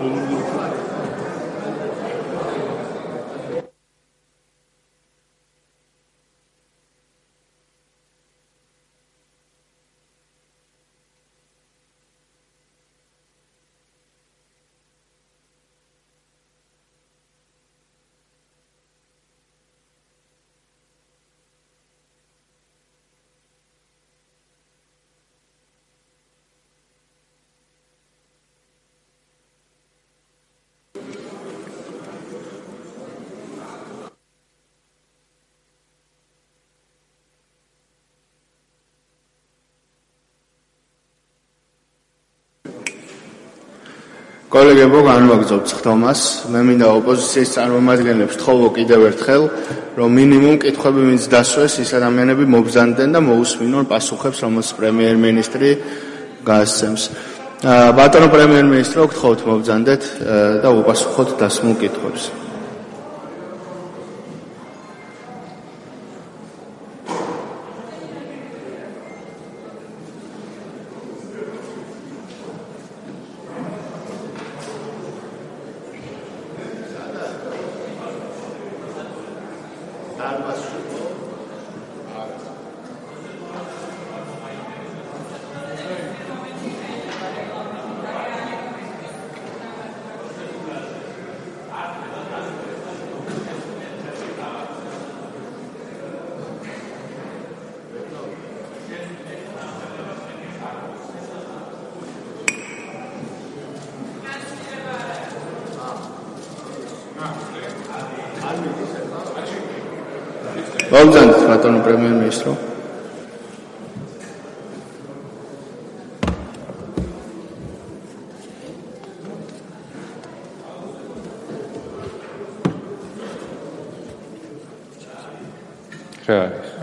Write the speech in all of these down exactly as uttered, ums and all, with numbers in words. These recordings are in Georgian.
კოლეგებო, განვაგრძობთ ხდომას. მე მინდა ოპოზიციის წარმომადგენლებს ვთხოვო კიდევ ერთხელ, რომ მინიმუმ კითხვები ვინც დასვეს, ის ადამიანები მობრძანდნენ და მოусმინონ პასუხებს, რომელსაც პრემიერ-მინისტრი გაასცემს. ბატონო პრემიერ-მინისტრო, გთხოვთ მობრძანდეთ და უპასუხოთ დასმულ კითხვებს. მოგძანდით ბატონო პრემიერ-მინისტრო. რა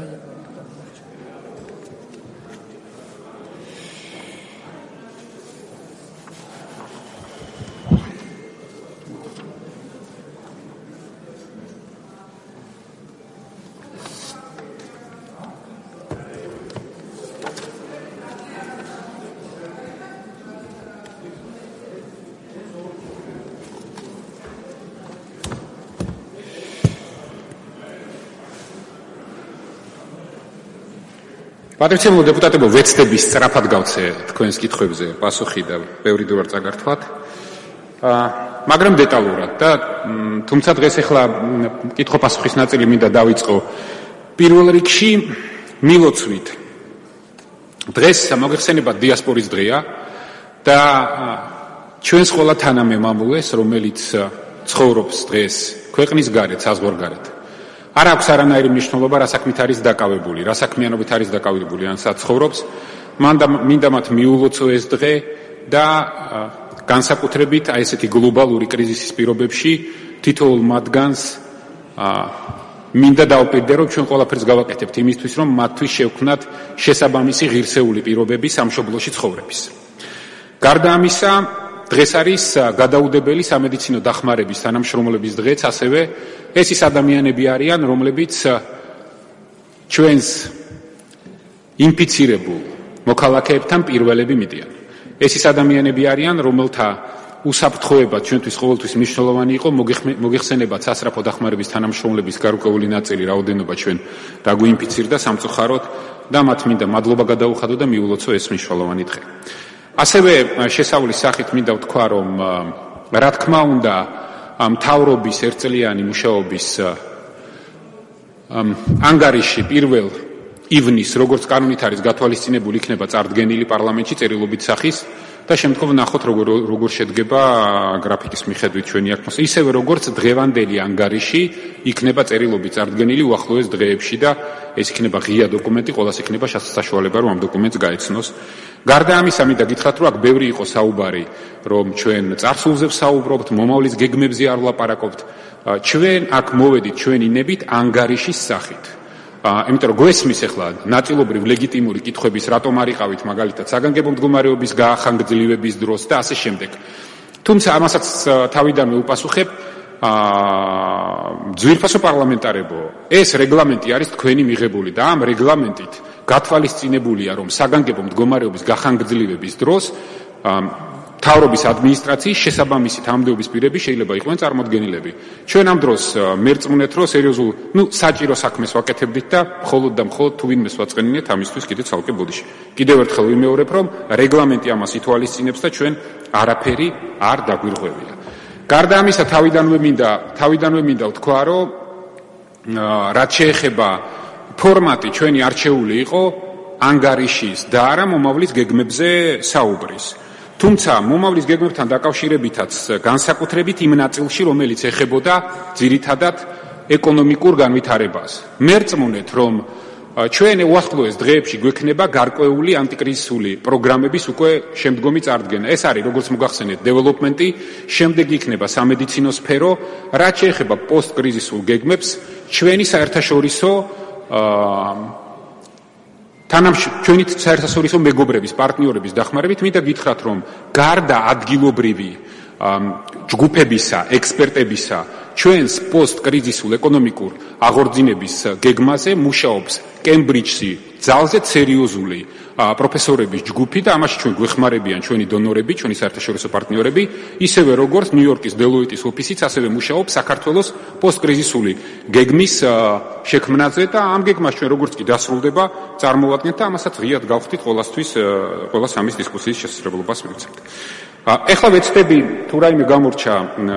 პატრიციებო დეპუტატებო, ვეცდები სწრაფად გავცე თქვენს კითხვებზე პასუხი და ბევრი დრო არ წაგართვათ. მაგრამ დეტალურად და თუმცა დღეს ახლა კითხვა-პასუხის ნაწილი მინდა დავიწყო პირველ რიგში მილოცვით. დღეს მოგეხსენებათ დიასპორის დღეა და ჩვენს ყველა თანამემამულეს, რომელიც ცხოვრობს დღეს ქვეყნის გარეთ, საზღვარგარეთ. არ აქვს არანაირი მნიშვნელობა, რა საქმით არის დაკავებული, რა საქმიანობით არის დაკავებული, ან საცხოვრობს, მინდა მათ მიულოცო ეს დღე და განსაკუთრებით აი ესეთი გლობალური კრიზისის პირობებში თითოეულ მათგანს მინდა დავუპირდე, რომ ჩვენ ყველაფერს გავაკეთებთ იმისთვის, რომ მათთვის შევქმნათ შესაბამისი ღირსეული პირობები სამშობლოში ცხოვრების. გარდა ამისა, დღეს არის გადაუდებელი სამედიცინო დახმარების თანამშრომლების დღეც, ასევე ეს ის ადამიანები არიან, რომლებიც ჩვენს ინფიცირებულ მოქალაქეებთან პირველები მიდიან. ეს ის ადამიანები არიან, რომელთა უსაფრთხოება ჩვენთვის ყოველთვის მნიშვნელოვანი იყო, მოგეხსენებათ სასწრაფო დახმარების თანამშრომლების გარკვეული ნაწილი რაოდენობა ჩვენ დაგვინფიცირდა სამწუხაროდ და მათ მინდა მადლობა გადაუხადო და მიულოცო ეს მნიშვნელოვანი დღე. ასევე შესავლის სახით მინდა ვთქვა, რომ რა თქმა უნდა მთავრობის ერთწლიანი მუშაობის ანგარიში პირველ ივნისს, როგორც კანონით არის გათვალისწინებული, იქნება წარდგენილი პარლამენტში წერილობით სახის და შემდგომ ნახოთ როგორ როგორ შედგება გრაფიკის მიხედვით ჩვენი აკმოს. ისევე როგორც დღევანდელი ანგარიში იქნება წერილობით წარდგენილი უახლოეს დღეებში და ეს იქნება ღია დოკუმენტი, ყველას იქნება საშუალება რომ ამ დოკუმენტს გაეცნოს. გარდა ამისა, მინდა გითხრათ, რომ აქ ბევრი იყო საუბარი, რომ ჩვენ წარსულზე ვსაუბრობთ, მომავლის გეგმებზე არ ვლაპარაკობთ. ჩვენ აქ მოვედით ჩვენი ნებით ანგარიშის სახით. იმიტომ რომ გვესმის ახლა ნაწილობრივ ლეგიტიმური კითხვების, რატომ არ იყავით მაგალითად საგანგებო მდგომარეობის გაახანგრძლივების დროს და ასე შემდეგ. თუმცა ამასაც თავიდანვე უპასუხებ, ძვირფასო პარლამენტარებო, ეს რეგლამენტი არის თქვენი მიღებული და ამ რეგლამენტით გათვალისწინებულია, რომ საგანგებო მდგომარეობის გახანგრძლივების დროს მთავრობის ადმინისტრაციის შესაბამისი თანამდებობის პირები შეიძლება იყვნენ წარმოდგენილები. ჩვენ ამ დროს მერწმუნეთ, რომ სერიოზულ, ну, საჭირო საქმეს ვაკეთებდით და მხოლოდ და მხოლოდ თუ ვინმეს ვაწყენინეთ ამისთვის კიდე ცალკე ბოდიში. კიდევ ერთხელ ვიმეორებ, რომ რეგლამენტი ამას ითვალისწინებს და ჩვენ არაფერი არ დაგვირღვევია. გარდა ამისა, თავიდანვე მინდა, თავიდანვე მინდა ვთქვა, რომ რაც შეეხება ფორმატი ჩვენი არჩეული იყო ანგარიშის და არა მომავლის გეგმებზე საუბრის. თუმცა მომავლის გეგმებთან დაკავშირებითაც განსაკუთრებით იმ ნაწილში, რომელიც ეხებოდა ძირითადად ეკონომიკურ განვითარებას. მერწმუნეთ, რომ ჩვენ უახლოეს დღეებში გვექნება გარკვეული ანტიკრიზისული პროგრამების უკვე შემდგომი წარდგენა. ეს არის, როგორც მოგახსენეთ, დეველოპმენტი, შემდეგ იქნება სამედიცინო სფერო, რაც შეეხება პოსტკრიზისულ გეგმებს, ჩვენი საერთაშორისო ჩვენი საერთაშორისო მეგობრების, პარტნიორების დახმარებით მინდა გითხრათ, რომ გარდა ადგილობრივი ჯგუფებისა, ექსპერტებისა, ჩვენს პოსტკრიზისულ ეკონომიკურ აღორძინების გეგმაზე მუშაობს კემბრიჯში ძალზედ სერიოზული პროფესორების ჯგუფი და ამაში ჩვენ გვეხმარებიან ჩვენი დონორები, ჩვენი საერთაშორისო პარტნიორები, ისევე როგორც ნიუ-იორკის დელოიტის ოფისიც ასევე მუშაობს საქართველოს პოსტკრიზისული გეგმის შექმნაზე და ამ გეგმას ჩვენ როგორც კი დასრულდება, წარმოვადგენთ და ამასაც ღიად გავხდით ყოველასთვის, ყველა სამის დისკუსიის შესაძლებლობას მივცემთ. ეხლა ვეცდები თუ რაიმე გამორჩა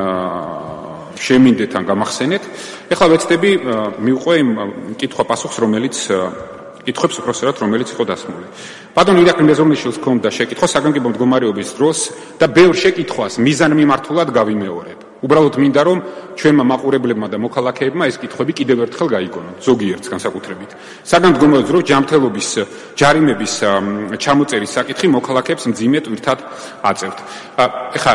შემინდეთ ან გამახსენეთ. ეხლა ვეცდები მივყვე იმ კითხვა-პასუხს, რომელიც კითხვებს უпроსერად, რომელიც იყო დასმული. ბატონ ირაკლი მეზობნიშვილს ჰქონდა შეკითხვა საგანგებო მდგომარეობის დროს და ბევრ შეკითხვას მიზანმიმართულად გავიმეორებ. უბრალოდ მინდა რომ ჩვენმა მაყურებლებმა და მოქალაქეებმა ეს კითხვები კიდევ ერთხელ გაიგონონ, ზოგიერთს განსაკუთრებით. საგანგებო დროს ჯანმრთელობის ჯარიმების ჩამოწერის საკითხი მოქალაქეებს მძიმე ტვირთად აწევთ. ეხლა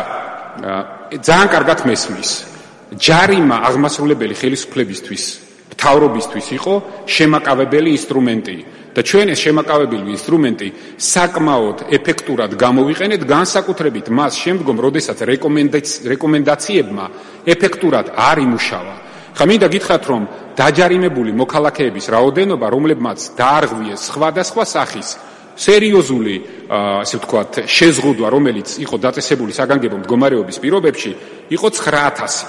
ძალიან კარგად მესმის. ჯარიმა აღმასრულებელი ხელისუფლებისთვის, მთავრობისთვის იყო შემაკავებელი ინსტრუმენტი და ჩვენ ეს შემაკავებელი ინსტრუმენტი საკმაოდ ეფექტურად გამოვიყენეთ, განსაკუთრებით მას შემდგომ, როდესაც რეკომენდაციებმა ეფექტურად არ იმუშავა. ხა მინდა გითხრათ, რომ დაჯარიმებული მოქალაქეების რაოდენობა, რომლებმაც დაარღვიეს სხვადასხვა სახის სერიოზული, ასე ვთქვათ, შეზღუდვა, რომელიც იყო დაწესებული საგანგებო მდგომარეობის პირობებში, იყო ცხრა ათასი.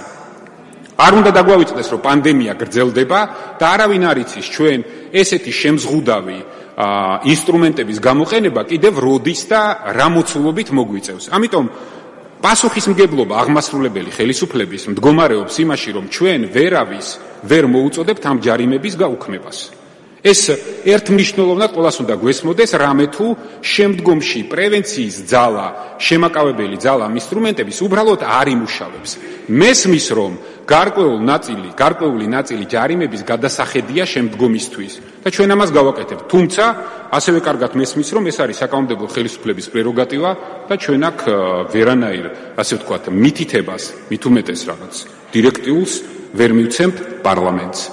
არ უნდა დაგვავიწყდეს, რომ პანდემია გრძელდება და არავინ არ იცის ჩვენ ესეთი შემზღუდავი ინსტრუმენტების გამოყენება კიდევ როდის და რა მოცულობით მოგვიწევს. ამიტომ პასუხისმგებლობა აღმასრულებელი ხელისუფლების მდგომარეობს იმაში, რომ ჩვენ ვერავის ვერ მოუწოდებთ ამ ჯარიმების გაუქმებას. ეს ერთმნიშვნელოვნად ყველას უნდა გვესმოდეს, რამე თუ შემდგომში პრევენციის ძალა, შემაკავებელი ძალა ამ ინსტრუმენტების უბრალოდ არ იმუშავებს. მესმის, რომ გარკვეული ნაწილი, გარკვეული ნაწილი ჯარიმების გადასახედია შემდგომისთვის და ჩვენ ამას გავაკეთებთ. თუმცა, ასევე კარგად მესმის, რომ ეს არის საკანონმდებლო ხელისუფლების პრეროგატივა და ჩვენ აქ ვერანაირ, ასე ვთქვათ, მითითებას, მით უმეტეს რაღაც დირექტიულს ვერ მივცემთ პარლამენტს.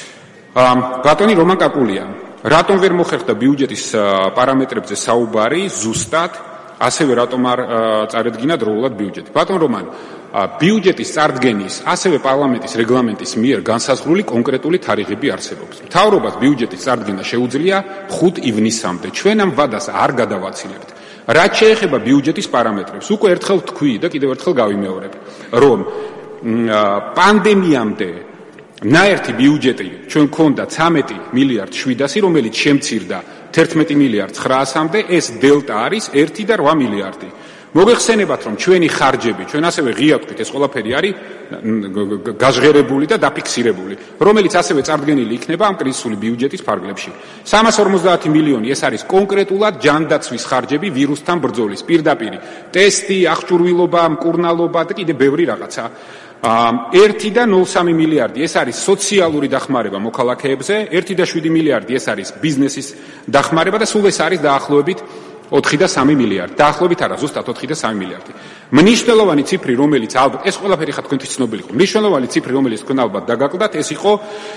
ბატონი რომან კაკულია, რატომ ვერ მოხერხდა ბიუჯეტის პარამეტრებზე საუბარი ზუსტად, ასევე რატომ არ წარედგინა დროულად ბიუჯეტი? ბატონ რომან, ბიუჯეტის წარდგენის, ასევე პარლამენტის რეგლამენტის მიერ განსაზღვრული კონკრეტული თარიღები არსებობს. მთავრობას ბიუჯეტის წარდგენა შეუძლია ხუთ ივნისამდე. ჩვენ ამ ვადას არ გადავაცილებთ. რაც შეეხება ბიუჯეტის პარამეტრებს, უკვე ერთხელ თქვი და კიდევ ერთხელ გავიმეორებ, რომ პანდემიამდე ნაერთი ბიუჯეტი ჩვენ გქონდა ცამეტი მილიარდ შვიდასი, რომელიც შემცირდა თერთმეტი მილიარდ ცხრაასამდე, ეს დელტა არის ერთი და რვა მილიარდი. მოგეხსენებათ, რომ ჩვენი ხარჯები, ჩვენ ასევე ღია ვთქვით, ეს ყველაფერი არის გაჟღერებული და დაფიქსირებული, რომელიც ასევე წარდგენილი იქნება ამ კრიზისული ბიუჯეტის ფარგლებში. სამას ორმოცდაათი მილიონი ეს არის კონკრეტულად ჯანდაცვის ხარჯები ვირუსთან ბრძოლის, პირდაპირი ტესტი, აღჭურვილობა, მკურნალობა და კიდე ბევრი რაღაცა. ერთი და ნული სამი მილიარდი ეს არის სოციალური დახმარება მოქალაქეებზე, ერთი და შვიდი მილიარდი ეს არის ბიზნესის დახმარება და სულ ეს არის დაახლოებით ოთხი და სამი მილიარდი. დაახლოებით არა, ზუსტად ოთხი და სამი მილიარდი. მნიშვნელოვანი ციფრი, რომელიც ალბათ ეს ყველაფერი ხა თქვენთვის ცნობილი იყო. მნიშვნელოვანი ციფრი, რომელიც თქვენ ალბათ დაგაკლდათ, ეს იყო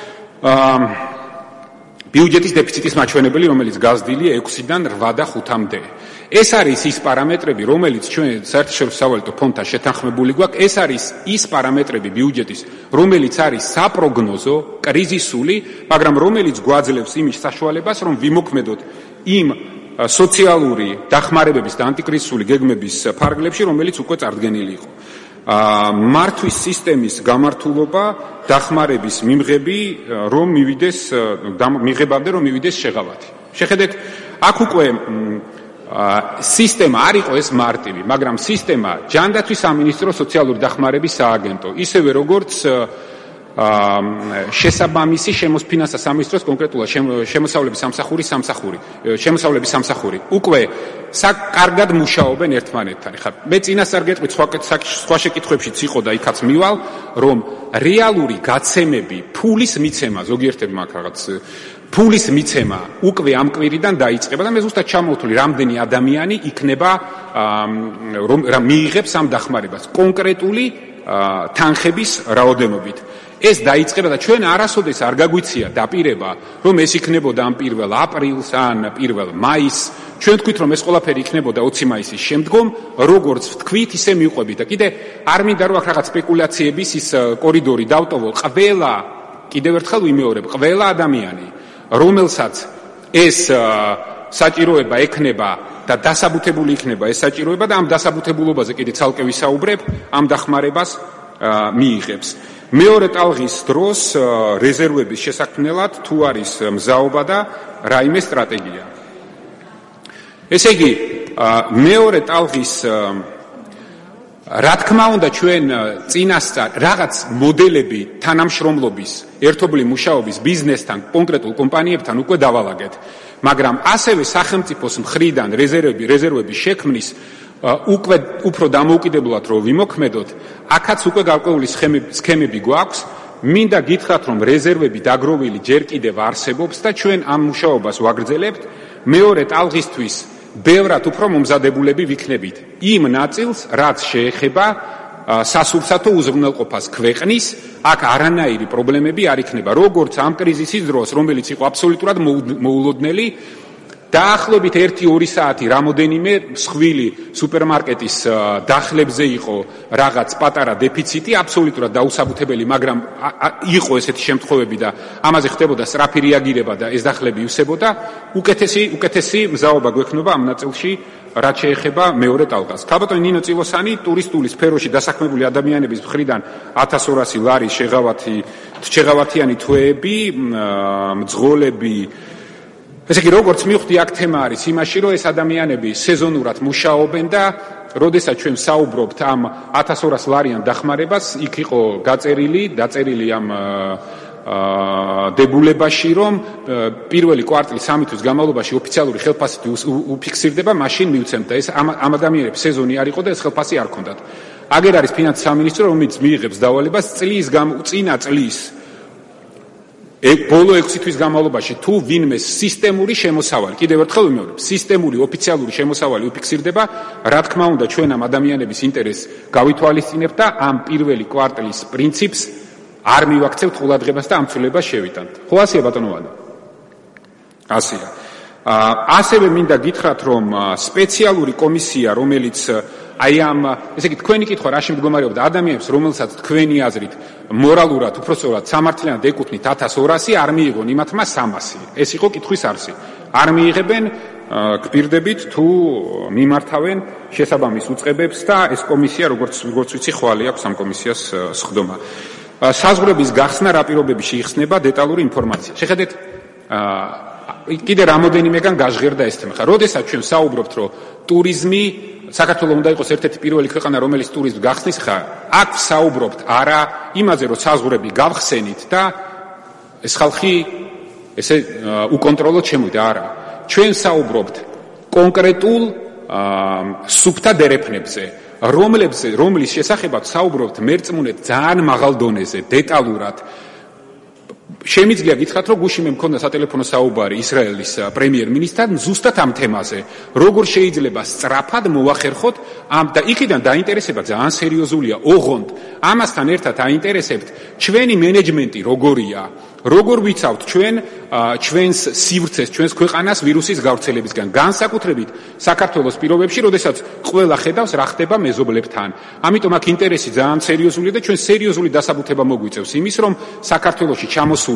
ბიუჯეტის დეფიციტის მაჩვენებელი, რომელიც გაზრდილია ექვსიდან რვა და ხუთამდე. ეს არის ის პარამეტრები, რომელიც ჩვენ საერთაშორისო სავალუტო ფონდთან შეთანხმებული გვაქვს. ეს არის ის პარამეტრები ბიუჯეტის, რომელიც არის საპროგნოზო, კრიზისული, მაგრამ რომელიც გვაძლევს იმის საშუალებას, რომ ვიმოქმედოთ იმ სოციალური დახმარებების და ანტიკრიზისული გეგმების ფარგლებში, რომელიც უკვე წარდგენილი იყო. მართვის სისტემის გამართულობა დახმარების მიმღები რომ მივიდეს მიღებამდე რომ მივიდეს შეღავათი. შეხედეთ, აქ უკვე სისტემა არ იყო ეს მარტივი, მაგრამ სისტემა ჯანდაცვის სამინისტრო სოციალური დახმარების სააგენტო, ისევე როგორც შესაბამისი შემოსფინანსა სამინისტროს კონკრეტულად შემოსავლების სამსახური სამსახური შემოსავლების სამსახური უკვე საკარგად მუშაობენ ერთმანეთთან. ხა მე წინასწარ გეტყვით სხვა სხვა შეკითხვებშიც იყო და იქაც მივალ, რომ რეალური გაცემები, ფულის მიცემა, ზოგიერთებმა აქ რაღაც ფულის მიცემა უკვე ამ კვირიდან დაიწყება და მე ზუსტად ჩამოვთვლი, რამდენი ადამიანი იქნება რომ მიიღებს ამ დახმარებას კონკრეტული თანხების რაოდენობით. ეს დაიწყება და ჩვენ არასოდეს არ გაგვიცია დაპირება, რომ ეს იქნებოდა ამ პირველ აპრილს ან პირველ მაისს. ჩვენ თქვით, რომ ეს ყველაფერი იქნებოდა ოცი მაისის შემდგომ, როგორც ვთქვით, ისე მივყვებით და კიდე არ მინდა რომ აქ რაღაც სპეკულაციების ის კორიდორი დავტოვო. ყველა, კიდევ ერთხელ ვიმეორებ, ყველა ადამიანი, რომელსაც ეს საჭიროება ექნება და დასაბუთებული იქნება ეს საჭიროება და ამ დასაბუთებულობაზე კიდე ცალკე ვისაუბრებ, ამ დახმარებას მიიღებს. მეორე ტალღის დროს რეზერვების შესაქმნელად თუ არის მზაობა და რაიმე სტრატეგია. ესე იგი, მეორე ტალღის რა თქმა უნდა ჩვენ წინასწარ რაღაც მოდელები თანამშრომლობის, ერთობლივ მუშაობის ბიზნესთან, კონკრეტულ კომპანიებთან უკვე დავალაგეთ, მაგრამ ასევე სახელმწიფოს მხრიდან რეზერვები, რეზერვების შექმნის უკვე უფრო დამოუკიდებლად რომ ვიმოქმედოთ, აქაც უკვე გარკვეული სქემები გვაქვს. მინდა გითხრათ, რომ რეზერვები დაგროვილი ჯერ კიდევ არსებობს და ჩვენ ამ მუშაობას ვაგრძელებთ. მეორე ტალღისთვის ბევრად უფრო მომზადებულები ვიქნებით. იმ ნაწილს, რაც შეეხება სასურსათო უზრუნველყოფას ქვეყნის, აქ არანაირი პრობლემები არ იქნება. როგორც ამ კრიზისის დროს, რომელიც იყო აბსოლუტურად მოულოდნელი, დაახლოებით ერთი ორი საათი რამოდენიმე მსხვილი სუპერმარკეტის დახლებზე იყო რაღაც პატარა დეფიციტი, აბსოლუტურად დაუსაბუთებელი, მაგრამ იყო ესეთი შემთხვევები და ამაზე ხდებოდა სწრაფი რეაგირება და ეს დახლები ივსებოდა. უკეთესი უკეთესი მზაობა გვექნება ამ ნაწილში, რაც შეეხება მეორე ტალღას. ქალბატონი ნინო წილოსანი ტურისტული სფეროში დასაქმებული ადამიანების მხრიდან ათას ორასი ლარი შეღავათი შეღავათიანი თვეები, მძღოლები. ესე იგი, როგორც მივხვდი, აქ თემა არის იმაში, რომ ეს ადამიანები სეზონურად მუშაობენ და როდესაც ჩვენ საუბრობთ ამ ათას ორას ლარიან დახმარებას, იქ იყო გაწერილი, დაწერილი ამ დებულებაში, რომ პირველი კვარტლის სამი თვის განმავლობაში ოფიციალური ხელფასი უფიქსირდება, მაშინ მივცემთ და ეს ამ ადამიანებს სეზონი არ იყო და ეს ხელფასი არ ჰქონდათ. აგერ არის ფინანსის სამინისტრო, რომელიც მიიღებს დავალებას წლის წინა წლის ბოლო ექვსი თვის განმავლობაში თუ ვინმე სისტემური შემოსავალი, კიდევ ერთხელ ვიმეორებ, სისტემური ოფიციალური შემოსავალი უფიქსირდება, რა თქმა უნდა ჩვენ ამ ადამიანების ინტერესს გავითვალისწინებთ და ამ პირველი კვარტლის პრინციპს არ მივაქცევთ ყურადღებას და ამ ცვლილებას შევიტანთ. ხო ასეა ბატონო ვადო? ასეა. ასევე მინდა გითხრათ, რომ სპეციალური კომისია, რომელიც აი ამ, ესე იგი, თქვენი კითხვა რაში მდგომარეობდა ადამიანებს, რომელსაც თქვენი აზრით მორალურად, უпростоრად სამართლიანად ეკუთვნით ათას ორასი, არ მიიღონ იმათმა სამასი. ეს იყო კითხვის არსი. არ მიიღებენ, გპირდებით თუ მიმართავენ შესაბამის უწყებებს და ეს კომისია, როგორც როგორც ვიცი, ხვალე აქვს ამ კომისიას სხდომა. საზღვრების გახსნა რა პირობებში იხსნება დეტალური ინფორმაცია. შეხედეთ, კიდე რამოდენიმეგან გაჟღერდა ეს თემა. ხა, როდესაც ჩვენ საუბრობთ, რომ ტურიზმი საქართველოს უნდა იყოს ერთ-ერთი პირველი ქვეყანა, რომელიც ტურიზმს გახსნის, ხა, აქ საუბრობთ არა იმაზე, რომ საზღვრები გავხსენით და ეს ხალხი ესე უკონტროლოდ შემოვიდა, არა. ჩვენ საუბრობთ კონკრეტულ სუფთა დერეფნებზე, რომლებზე, რომლის შესახებაც საუბრობთ მერწმუნედ ძალიან მაღალ დონეზე, დეტალურად. შემიძლია გითხრათ, რომ გუშინ მე მქონდა სატელეფონო საუბარი ისრაელის პრემიერ-მინისტრთან ზუსტად ამ თემაზე, როგორ შეიძლება სწრაფად მოახერხოთ ამ და იქიდან დაინტერესება ძალიან სერიოზულია, ოღონდ ამასთან ერთად აინტერესებთ ჩვენი მენეჯმენტი როგორია, როგორ ვიცავთ ჩვენ ჩვენს სივრცეს, ჩვენს ქვეყანას ვირუსის გავრცელებისგან, განსაკუთრებით საქართველოს პირობებში, როდესაც ყველა ხედავს რა ხდება მეზობლებთან. ამიტომ აქ ინტერესი ძალიან სერიოზულია და ჩვენ სერიოზული დასაბუთება მოგვიწევს იმის, რომ საქართველოში ჩამოსული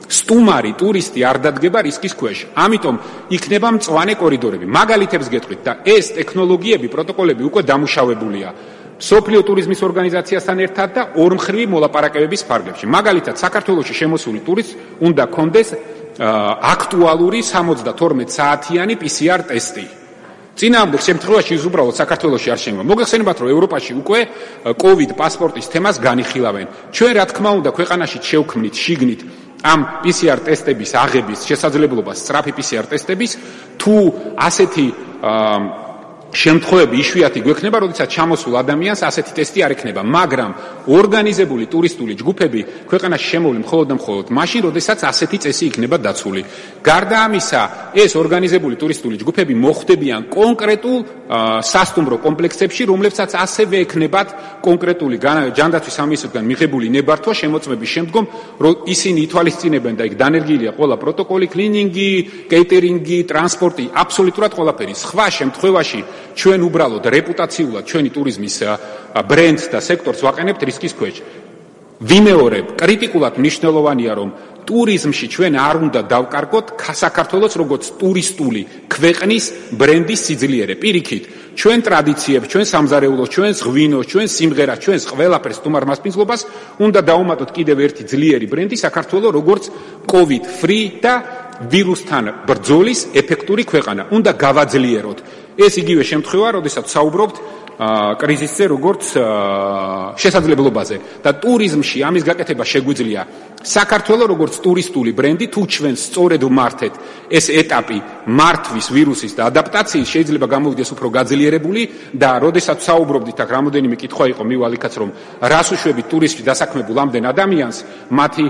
სტუმარი ტურისტი არ დადგება რისკის ქვეშ. ამიტომ იქნება მწვანე კორიდორები. მაგალითებს გეტყვით და ეს ტექნოლოგიები, პროტოკოლები უკვე დამუშავებულია მსოფლიო ტურიზმის ორგანიზაციასთან ერთად და ორმხრივი მოლაპარაკებების ფარგლებში. მაგალითად, საქართველოში შემოსული ტურისტს უნდა კონდეს აქტუალური სამოცდათორმეტ საათიანი პი სი არ ტესტი. წინააღმდეგ შემთხვევაში ის უბრალოდ საქართველოში არ შემოვა. მოგეხსენებათ, რომ ევროპაში უკვე კოვიდ პასპორტის თემას განიხილავენ. ჩვენ რა თქმა უნდა ქვეყანაში შევქმნით შიგნით ამ პი სი არ ტესტების აღების შესაძლებლობას, სწრაფი პი სი არ ტესტების, თუ ასეთი შემთხვევები იშვიათი გვექნება, როდესაც ჩამოსულ ადამიანს ასეთი ტესტი არ ექნება, მაგრამ ორგანიზებული ტურისტული ჯგუფები ქვეყანაში შემოვლენ მხოლოდ და მხოლოდ მაშინ, როდესაც ასეთი წესი იქნება დაცული. გარდა ამისა, ეს ორგანიზებული ტურისტული ჯგუფები მოხვდებიან კონკრეტულ სასტუმრო კომპლექსებში, რომლებსაც ასევე ექნებათ კონკრეტული ჯანდაცვის სამინისტროსგან მიღებული ნებართვა შემოწმების შემდგომ, რომ ისინი ითვალისწინებენ და იქ დანერგილია ყველა პროტოკოლი, კლინინგი, კეიტერინგი, ტრანსპორტი, აბსოლუტურად ყველაფერი. სხვა შემთხვევაში ჩვენ უბრალოდ რეპუტაციულად ჩვენი ტურიზმის ბრენდს და სექტორს ვაყენებთ რისკის ქვეშ. ვიმეორებ, კრიტიკულად მნიშვნელოვანია, რომ ტურიზმში ჩვენ არ უნდა დავკარგოთ საქართველოს როგორც ტურისტული ქვეყნის ბრენდის სიძლიერე. პირიქით, ჩვენ ტრადიციებს, ჩვენ სამზარეულოს, ჩვენს ღვინოს, ჩვენს სიმღერას, ჩვენს ყველაფერს თუმარმასპინძლობას უნდა დაუმატოთ კიდევ ერთი ძლიერი ბრენდი საქართველოს როგორც COVID free და ვირუსთან ბრძოლის ეფექტური ქვეყანა. უნდა გავაძლიეროთ. ეს იგივე შემთხვევა, როდესაც საუბრობთ კრიზისზე როგორც შესაძლებლობაზე და ტურიზმში ამის გაკეთება შეგვიძლია. საქართველოს როგორც ტურისტული ბრენდი, თუ ჩვენ სწორედ ვმართეთ ეს ეტაპი მართვის ვირუსის და ადაპტაციის, შეიძლება გამოვიდეს უფრო გაძლიერებული და როდესაც საუბრობდით, აქ რამოდენიმე კითხვა იყო მივალ იქაც, რომ რას უშვებით ტურიზმში დასაქმებულ ამდენ ადამიანს, მათი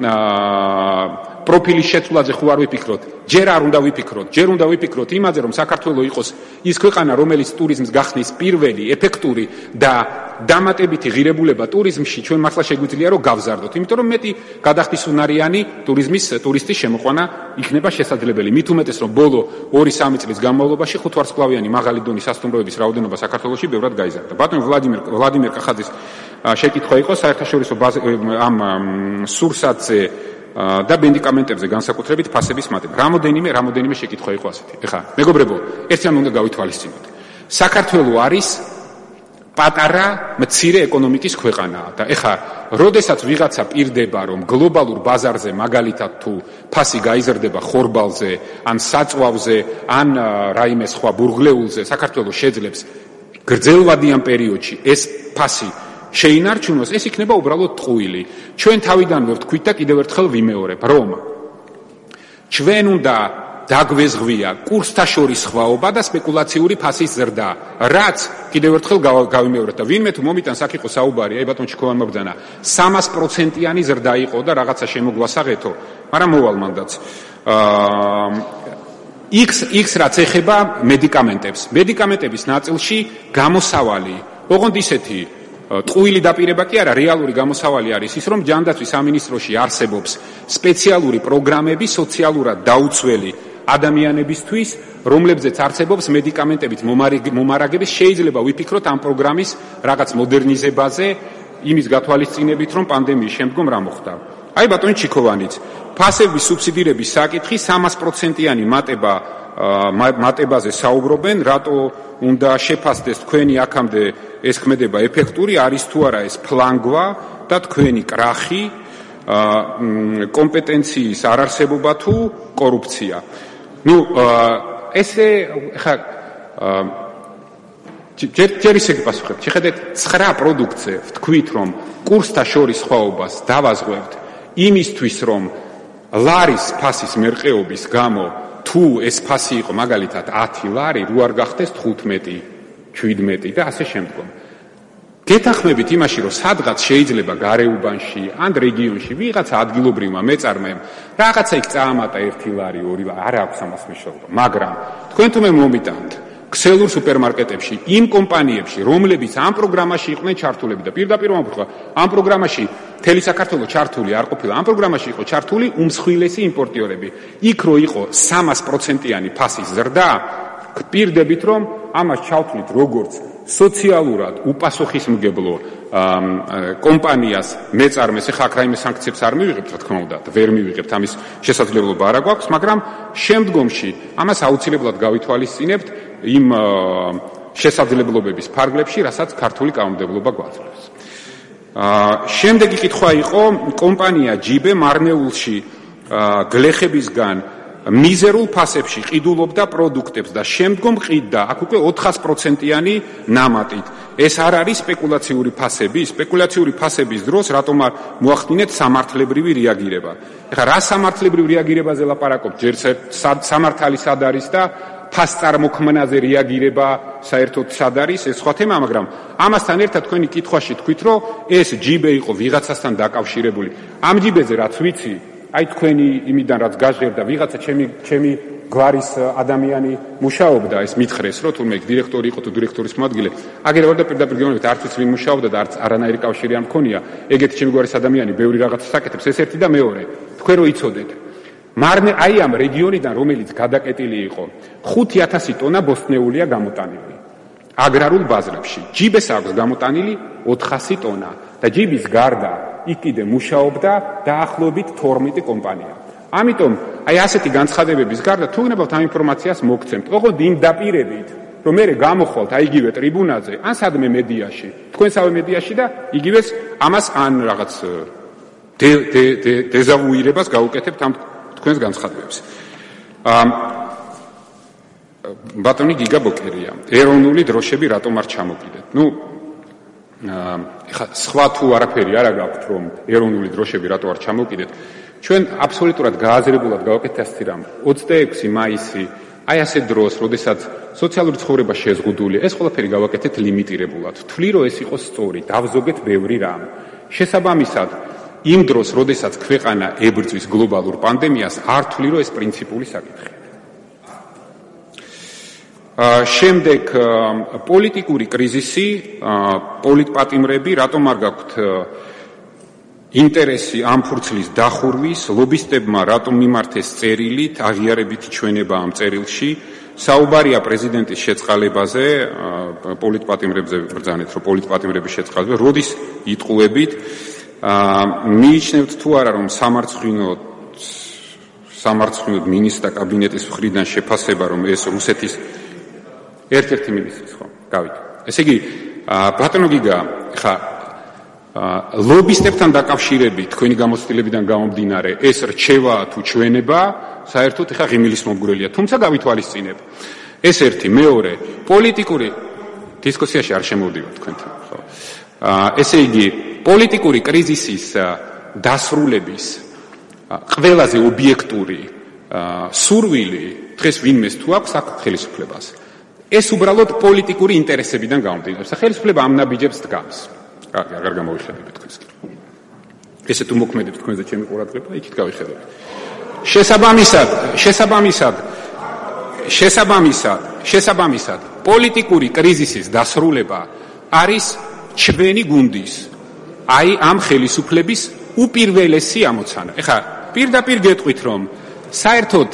პროფილის შეცვლაზე ხო არ ვიფიქროთ? ჯერ არ უნდა ვიფიქროთ, ჯერ უნდა ვიფიქროთ იმაზე, რომ საქართველოს იყოს ის ქვეყანა, რომელიც ტურიზმს გახსნის პირველი, ეფექტური და დამატებითი ღირებულება ტურიზმში, ჩვენ მართლა შეგვიძლია რომ გავზარდოთ, იმიტომ რომ მეტი გადახდისუნარიანი ტურიზმის ტურისტის შემოყვანა იქნება შესაძლებელი. მით უმეტეს, რომ ბოლო ორი-სამი წლის განმავლობაში ხუთვარსკვლავიანი მაღალი დონის სასტუმროების რაოდენობა საქართველოში ბევრად გაიზარდა. ბატონ ვლადიმერ ვლადიმერ კახაძის შეკითხვა იყო საერთაშორისო ამ სურსათზე და მედიკამენტებზე განსაკუთრებით ფასების მატება. რამოდენიმე, რამოდენიმე შეკითხვა იყო ასეთი. ეხლა, მეგობრებო, ერთი რამ უნდა გავითვალისწინოთ. საქართველოს არის პატარა, მცირე ეკონომიკის ქვეყანაა და ეხლა, როდესაც ვიღაცა პირდება, რომ გლობალურ ბაზარზე, მაგალითად თუ ფასი გაიზრდება ხორბალზე, ან საწვავზე, ან რაიმე სხვა ბურღლეულზე, საქართველოს შეძლებს გრძელვადიან პერიოდში ეს ფასი შეინარჩუნოს, ეს იქნება უბრალოდ ტყუილი. ჩვენ თავიდანვე ვთქვით და კიდევ ერთხელ ვიმეორებ, რომ ჩვენ უნდა დაგვეზღვია კურსთა შორის სხვაობა და სპეკულაციური ფასის ზრდა, რაც კიდევ ერთხელ გავიმეორებ და ვინმე თუ მომიტანს აქ იყო საუბარი, აი ბატონ ჩიქოვანი მოგძანა, სამას პროცენტიანი ზრდა იყო და რაღაცა შემოგვასაღეთო, მაგრამ მოვალ მანდაც. X X რაც ეხება მედიკამენტებს. მედიკამენტების ნაწილში გამოსავალი, ოღონდ ისეთი ტყუილი დაპირება კი არა, რეალური გამოსავალი არის ის, რომ ჯანდაცვის სამინისტროში არსებობს სპეციალური პროგრამები სოციალურად დაუცველი ადამიანებისთვის, რომლებზეც არსებობს მედიკამენტებით მომარაგების, შეიძლება ვიფიქროთ ამ პროგრამის რაღაც მოდერნიზებაზე, იმის გათვალისწინებით, რომ პანდემიის შემდგომ რა მოხდა. აი ბატონი ჩიქოვანიც, ფასების სუბსიდირების საკითხი სამას პროცენტიანი მატება მატებაზე საუბრობენ, რატო უნდა შეფასდეს თქვენი აქამდე ეს ქმედება ეფექტური არის თუ არა ეს ფლანგვა და თქვენი კრახი, კომპეტენციის არარსებობა თუ კორუფცია. ნუ ესე ხა ჯერ ისე გასახებ. შეხედეთ ცხრა პროდუქტზე ვთქვით, რომ კურსთა შორის სხვაობას დავაზღვევთ იმისთვის, რომ ლარის ფასის მერყეობის გამო თუ ეს ფასი იყო მაგალითად ათი ლარი, რო არ გახდეს თხუთმეტი, შვიდმეტი და ასე შემდგომ. გეთახმებით იმაში, რომ სადღაც შეიძლება გარეუბანში ან რეგიონში ვიღაცა ადგილობრივმა მეწარმეem რაღაცა იქ წაამატა ერთი ლარი, ორი ლარი, არ აქვს ამას მნიშვნელობა, მაგრამ თქვენ თუ მე მომიტანთ ქსელურ სუპერმარკეტებში, იმ კომპანიებში, რომლებიც ამ პროგრამაში იყვნენ ჩართულები და პირდაპირ მომხდა, ამ პროგრამაში მთელი საქართველოს ჩართული არ ყოფილა, ამ პროგრამაში იყო ჩართული უმსხვილესი იმპორტიორები. იქ რო იყო სამას პროცენტიანი ფასის ზრდა, გპირდებით, რომ ამას ჩავთვლით როგორც სოციალურად უპასუხისმგებლო კომპანიას მეწარმეს, ეხლა აქ რაიმე სანქციებს არ მივიღებთ, რა თქმა უნდა, ვერ მივიღებთ, ამის შესაძლებლობა არ გვაქვს, მაგრამ შემდგომში ამას აუცილებლად გავითვალისწინებთ იმ შესაძლებლობების ფარგლებში, რასაც ქართული კანონმდებლობა გვაძლევს. შემდეგი კითხვა იყო კომპანია ჯიბე მარნეულში გლეხებისგან მიზერულ ფასებში ყიდულობდა პროდუქტებს და შემდგომ ყიდდა აქ უკვე ოთხას პროცენტიანი ნამატით. ეს არ არის სპეკულაციური ფასები, სპეკულაციური ფასების დროს რატომ არ მოახდინეთ სამართლებრივი რეაგირება. ეხლა რა სამართლებრივი რეაგირებაზე ლაპარაკობთ? ჯერ სამართალი სად არის და ფასწარმოქმნაზე რეაგირება საერთოდ სად არის, ეს სხვა თემა, მაგრამ ამასთან ერთად თქვენი კითხვაში თქვით, რომ ეს ჯიბე იყო ვიღაცასთან დაკავშირებული. ამ ჯიბეზე რაც ვიცი, აი თქვენი იმიდან რაც გაჟღერდა ვიღაცა ჩემი ჩემი გვარის ადამიანი მუშაობდა, ეს მითხრეს, რომ თურმე დირექტორი იყო თუ დირექტორის მოადგილე, აგერევარ და პირდაპირ გეუბნებით, არც ვიცი ვინ მუშაობდა და არც არანაირი კავშირი არ მქონია, ეგეთი ჩემი გვარის ადამიანი ბევრი რაღაცას აკეთებს, ეს ერთი და მეორე. თქვენ რო იცოდეთ. მარნე აი ამ რეგიონიდან, რომელიც გადაკეტილი იყო, ხუთი ათასი ტონა ბოსტნეულია გამოტანილი. აგრარულ ბაზრებში. ჯიბეს აქვს გამოტანილი ოთხასი ტონა და ჯიბის გარდა იქ კიდე მუშაობდა დაახლოებით თორმეტი კომპანია. ამიტომ აი ასეთი განცხადებების გარდა თუ გნებავთ ამ ინფორმაციას მოგცემთ. ოღონდ იმ დაპირებით, რომ მე გამოხვალთ აი იგივე ტრიბუნაზე, ან სადმე მედიაში, თქვენსავე მედიაში და იგივეს ამას ან რაღაც დეზავუირებას გაუკეთებთ ამ თქვენს განცხადებებს. ბატონი გიგა ბოკერია, ეროვნული დროშები რატომ არ ჩამოკიდეთ? ნუ ეხა სხვა თუ არაფერი არ გაქვთ, რომ ეროვნული დროშები რატო არ ჩამოკიდეთ? ჩვენ აბსოლუტურად გააზრებულად გავაკეთეთ ასეთი რამ. ოცდაექვსი მაისი, აი ასე დროს, როდესაც სოციალური ცხოვრება შეზღუდულია, ეს ყველაფერი გავაკეთეთ ლიმიტირებულად. ვთვლი, რომ ეს იყოს სწორი, დავზოგეთ ბევრი რამ. შესაბამისად, იმ დროს, როდესაც ქვეყანა ებრძვის გლობალურ პანდემიას, არ ვთვლი, რომ ეს პრინციპული საკითხია. შემდეგ პოლიტიკური კრიზისი, პოლიტპატიმრები, რატომ არ გაქვთ ინტერესი ამ ფურცლის დახურვის, ლობისტებმა რატომ მიმართეს წერილით, აღიარებითი ჩვენება ამ წერილში, საუბარია პრეზიდენტის შეწყალებაზე, პოლიტპატიმრებზე ბრძანეთ, რომ პოლიტპატიმრების შეწყალებაზე, როდის იტყუებით, მიიჩნევთ თუ არა, რომ სამარცხვინო სამარცხვინო მინისტრთა კაბინეტის მხრიდან შეფასება, რომ ეს რუსეთის ერთ-ერთი მინისტრის ხო, გავიგე. ესე იგი, ბატონო გიგა, ხა ლობისტებთან დაკავშირებით თქვენი გამოცდილებიდან გამომდინარე, ეს რჩევა თუ ჩვენება, საერთოდ ხა ღიმილის მომგვრელია, თუმცა გავითვალისწინებ. ეს ერთი, მეორე, პოლიტიკური დისკუსიაში არ შემოვდივარ თქვენთან, ხო. ესე იგი, პოლიტიკური კრიზისის დასრულების ყველაზე ობიექტური სურვილი დღეს ვინმეს თუ აქვს აქ ხელისუფლებას. ეს უბრალოდ პოლიტიკური ინტერესებიდან გამომდინარეობს. ხელისუფლება ამ ნაბიჯებს დგამს. კარგი, აღარ გამოვიხედებით თქვენს. ესე თუ მოქმედებ თქვენზე ჩემი ყურადღება, იქით გავიხედებით. შესაბამისად, შესაბამისად, შესაბამისად, შესაბამისად, პოლიტიკური კრიზისის დასრულება არის ჩვენი გუნდის, აი ამ ხელისუფლების უპირველესი ამოცანა. ეხლა პირდაპირ გეტყვით, რომ საერთოდ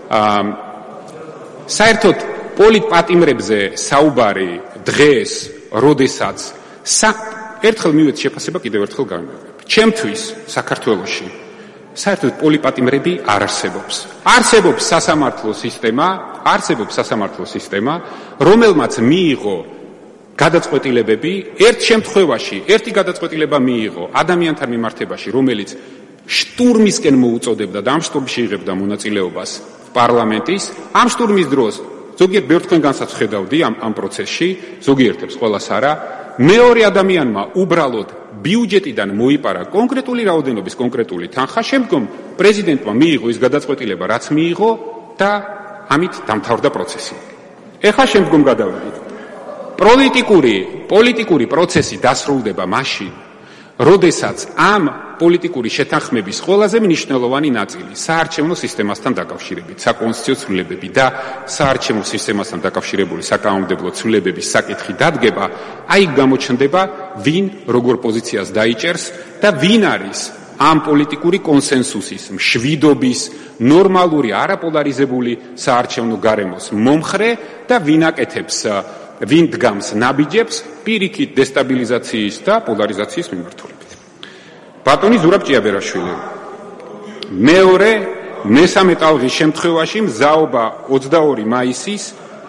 საერთოდ პოლიტპატიმრებზე საუბარი დღეს, როდესაც ერთხელ მივეც შეფასება კიდევ ერთხელ გამიგებ. ჩემთვის საქართველოში საერთოდ პოლიტპატიმრები არ არსებობს. არსებობს სასამართლო სისტემა, არსებობს სასამართლო სისტემა, რომელმაც მიიღო გადაწყვეტილებები, ერთ შემთხვევაში ერთი გადაწყვეტილება მიიღო ადამიანთან მიმართებაში, რომელიც შტურმისკენ მოუწოდებდა და ამ შტურმში იღებდა მონაწილეობას პარლამენტის, ამ შტურმის დროს ზოგიერთ ბევრ თქვენგანსაც ხედავდი ამ ამ პროცესში, ზოგიერთებს ყველას არა, მეორე ადამიანმა უბრალოდ ბიუჯეტიდან მოიპარა კონკრეტული რაოდენობის კონკრეტული თანხა, შემდგომ პრეზიდენტმა მიიღო ის გადაწყვეტილება, რაც მიიღო და ამით დამთავრდა პროცესი. ეხლა შემდგომ გადავიდეთ. პოლიტიკური პოლიტიკური პროცესი დასრულდება მაშინ, როდესაც ამ პოლიტიკური შეთანხმების ყველაზე მნიშვნელოვანი ნაწილი საარჩევნო სისტემასთან დაკავშირებით, საკონსტიტუციო ცვლილებები და საარჩევნო სისტემასთან დაკავშირებული საკანონმდებლო ცვლილებების საკითხი დადგება, აი გამოჩნდება, ვინ როგორ პოზიციას დაიჭერს და ვინ არის ამ პოლიტიკური კონსენსუსის, მშვიდობის, ნორმალური არაპოლარიზებული საარჩევნო გარემოს მომხრე და ვინ აკეთებს ვინ დგამს ნაბიჯებს პირიქით დესტაბილიზაციის და პოლარიზაციის მიმართულებით. ბატონი ზურაბ ჭიაბერაშვილი. მეორე მესამე ტალღის შემთხვევაში მზაობა ოცდაორი მაისის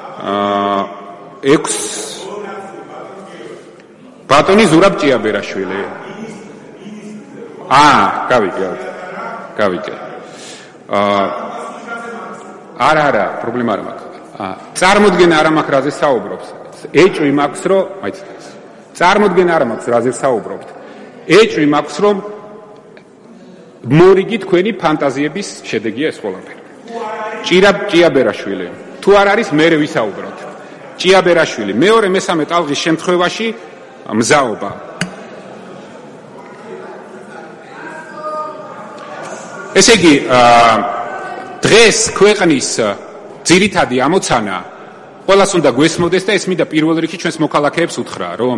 ექვს ბატონი ზურაბ ჭიაბერაშვილი. აა, გავიგე. გავიგე. აა არა, არა, პრობლემა არ მაქვს. აა, წარმოდგენა არ მაქვს რაზე საუბრობს. ეჭვი მაქვს, რომ, მაიცით. წარმოდგენა არ მაქვს რაზე საუბრობთ. ეჭვი მაქვს, რომ მორიგი თქვენი ფანტაზიების შედეგია ეს ყველაფერი. ჭირაბ ჭიაბერაშვილი. თუ არ არის, მერე ვისაუბროთ. ჭიაბერაშვილი. მეორე მესამე ტალღის შემთხვევაში მზაობა. ესე იგი, დღეს ქვეყნის ძირითადი ამოცანა ყველას უნდა გვესმოდეს და ეს მინდა პირველ რიგში ჩვენს მოქალაქეებს უთხრა, რომ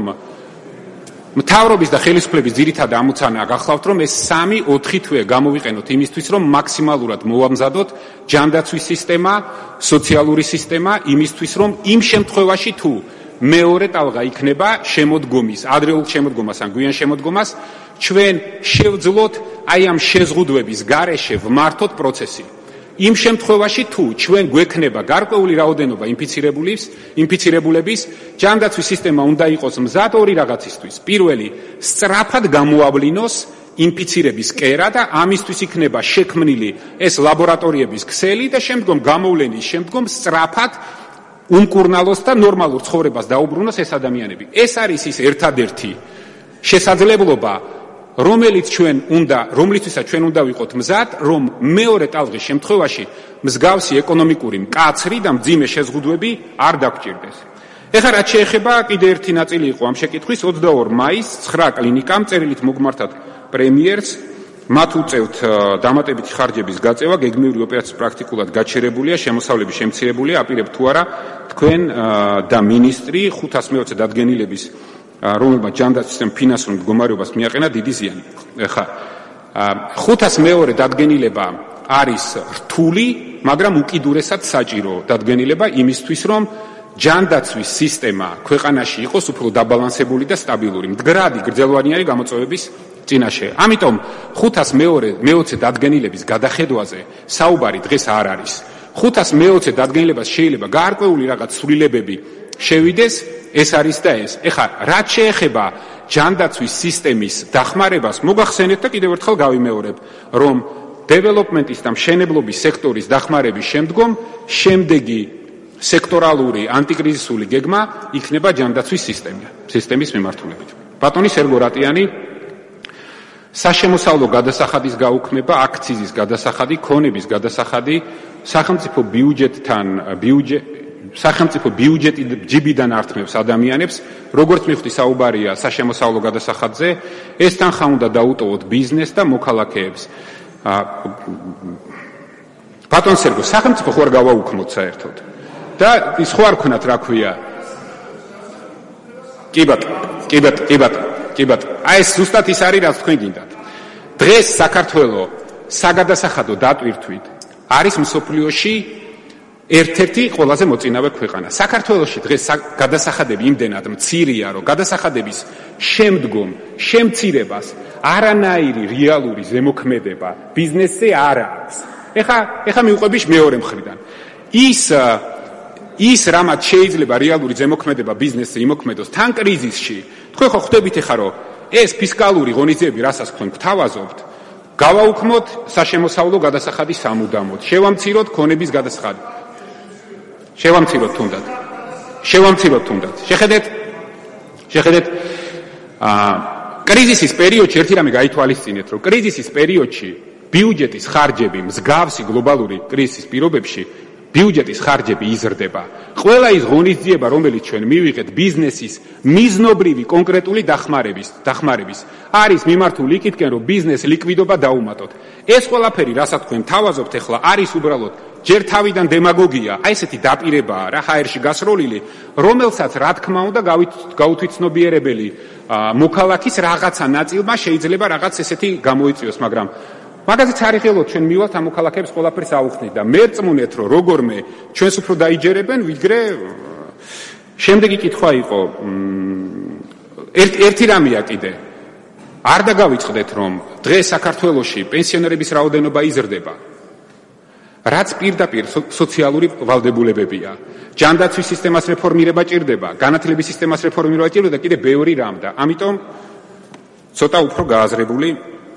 მთავრობის და ხელისუფლების ძირითადი ამოცანა გახლავთ, რომ ეს სამი ოთხი თვე გამოვიყენოთ იმისთვის, რომ მაქსიმალურად მოვამზადოთ ჯანდაცვის სისტემა, სოციალური სისტემა, იმისთვის, რომ იმ შემთხვევაში თუ მეორე ტალღა იქნება შემოდგომის, ადრეულ შემოდგომას ან გვიან შემოდგომას, ჩვენ შევძლოთ აი ამ შეზღუდვების გარეშე ვმართოთ პროცესი. იმ შემთხვევაში თუ ჩვენ გვექნება გარკვეული რაოდენობა ინფიცირებულების, ინფიცირებულების, ჯანდაცვის სისტემა უნდა იყოს მზად ორი რაღაცისთვის. პირველი, სწრაფად გამოავლინოს ინფიცირების კერა და ამისთვის იქნება შექმნილი ეს ლაბორატორიების ქსელი და შემდგომ გამოვლენის შემდგომ სწრაფად უმკურნალოს და ნორმალურ ცხოვრებას დაუბრუნოს ეს ადამიანები. ეს არის ის ერთადერთი შესაძლებლობა, რომელიც ჩვენ უნდა, რომლითაც ჩვენ უნდა ვიყოთ მზად, რომ მეორე ტალღის შემთხვევაში მსგავსი ეკონომიკური მკაცრი და მძიმე შეზღუდვები არ დაგჭირდეს. ეხლა რაც შეეხება კიდე ერთი ნაწილი იყო ამ შეკითხვის ოცდაორ მაისს ცხრა კლინიკამ წერილით მოგმართათ პრემიერს მათ უწევთ დამატებითი ხარჯების გაწევა, გეგმიური ოპერაციის პრაქტიკულად გაჩერებულია, შემოსავლები შემცირებულია, აპირებ თუ არა თქვენ და მინისტრი ხუთას მეოცე დადგენილების რომელმაც ჯანდაცვის ფინანსურ მდგომარეობას მიაყენა დიდი ზიანი. ეხლა ხუთას მეორე დადგენილება არის რთული, მაგრამ უკიდურესად საჭირო დადგენილება იმისთვის, რომ ჯანდაცვის სისტემა ქვეყანაში იყოს უფრო დაბალანსებული და სტაბილური, მდგრადი გრძელვადიანი გამოწვევების წინაშე. ამიტომ ხუთას მეორე მეოცე დადგენილების გადახედვაზე საუბარი დღეს არ არის. ხუთას მეოცე დადგენილებას შეიძლება გარკვეული რაღაც ცვლილებები შევიდეს, ეს არის და ეს. ეხლა რაც შეეხება ჯანდაცვის სისტემის დახმარებას, მოგახსენეთ და კიდევ ერთხელ გავიმეორებ, რომ დეველოპმენტის და მშენებლობის სექტორის დახმარების შემდგომ შემდეგი სექტორალური ანტიკრიზისული გეგმა იქნება ჯანდაცვის სისტემა, სისტემის მიმართულებით. ბატონი სერგო რატიანი საშემოსავლო გადასახადის გაუქმება, აქციზის გადასახადი, ქონების გადასახადი, სახელმწიფო ბიუჯეტთან ბიუჯეტ სახელმწიფო ბიუჯეტი ჯიბიდან ართმევს ადამიანებს, როგორც მივხვდი საუბარია საშემოსავლო გადასახადზე, ეს თანხა უნდა დაუტოვოთ ბიზნესს და მოქალაქეებს. ბატონ სერგო, სახელმწიფო ხო არ გავაუქმოთ საერთოდ? და ის ხო არ ქონათ რა ქვია? კი ბატონო, კი ბატონო, კი ბატონო, კი ბატონო. აი ეს ზუსტად ის არის, რაც თქვენ გინდათ. დღეს საქართველოს საგადასახადო დატვირთვით არის მსოფლიოში ერთ-ერთი ყველაზე მოწინავე ქვეყანა. საქართველოში დღეს გადასახადები იმდენად მცირეა, რომ გადასახადების შემდგომ შემცირებას არანაირი რეალური ზემოქმედება ბიზნესზე არ აქვს. ეხლა ეხლა მივყვები მეორე მხრიდან. ის ის რამაც შეიძლება რეალური ზემოქმედება ბიზნესზე იმოქმედოს თან კრიზისში, თქვენ ხო ხვდებით ეხლა, რომ ეს ფისკალური ღონისძიებები, რასაც თქვენ გთავაზობთ, გავაუქმოთ საშემოსავლო გადასახადი სამუდამოდ, შევამციროთ ქონების გადასახადი. შევამციროთ თუნდაც. შევამციროთ თუნდაც. შეხედეთ? შეხედეთ? აა კრიზისის პერიოდში ერთი რამე გაითვალისწინეთ, რომ კრიზისის პერიოდში ბიუჯეტის ხარჯები მსგავსი გლობალური კრიზისის პირობებში ბიუჯეტის ხარჯები იზრდება. ყველა ის ღონისძიება, რომელიც ჩვენ მივიღეთ ბიზნესის მიზნობრივი კონკრეტული დახმარების, დახმარების, არის მიმართული იქითკენ, რომ ბიზნეს ლიკვიდობა დაუმატოთ. ეს ყველაფერი, რასაც თქვენ თავაზობთ ახლა, არის უბრალოდ ჯერ თავიდან დემაგოგია, აი ესეთი დაპირებაა რა ჰაერში გასროლილი, რომელსაც რა თქმა უნდა გაუთვითცნობიერებელი მოქალაქის რაღაცა ნაწილმა შეიძლება რაღაც ესეთი გამოიწვიოს, მაგრამ მაგაზეც არიღელოთ ჩვენ მივალთ ამ მოქალაქეებს ყველაფერს აუხსნით და მე რწმუნეთ, რომ როგორმე ჩვენს უფრო დაიჯერებენ, ვიგრე შემდეგი კითხვა იყო ერთი რამეა კიდე არ დაგავიწყდეთ რომ დღეს საქართველოში პენსიონერების რაოდენობა იზრდება რაც პირდაპირ სოციალური ვალდებულებებია ჯანდაცვის სისტემას რეფორმირება ჭირდება განათლების სისტემას რეფორმირება ჭირდება და კიდე ბევრი რამ და ამიტომ ცოტა უფრო გააზრებული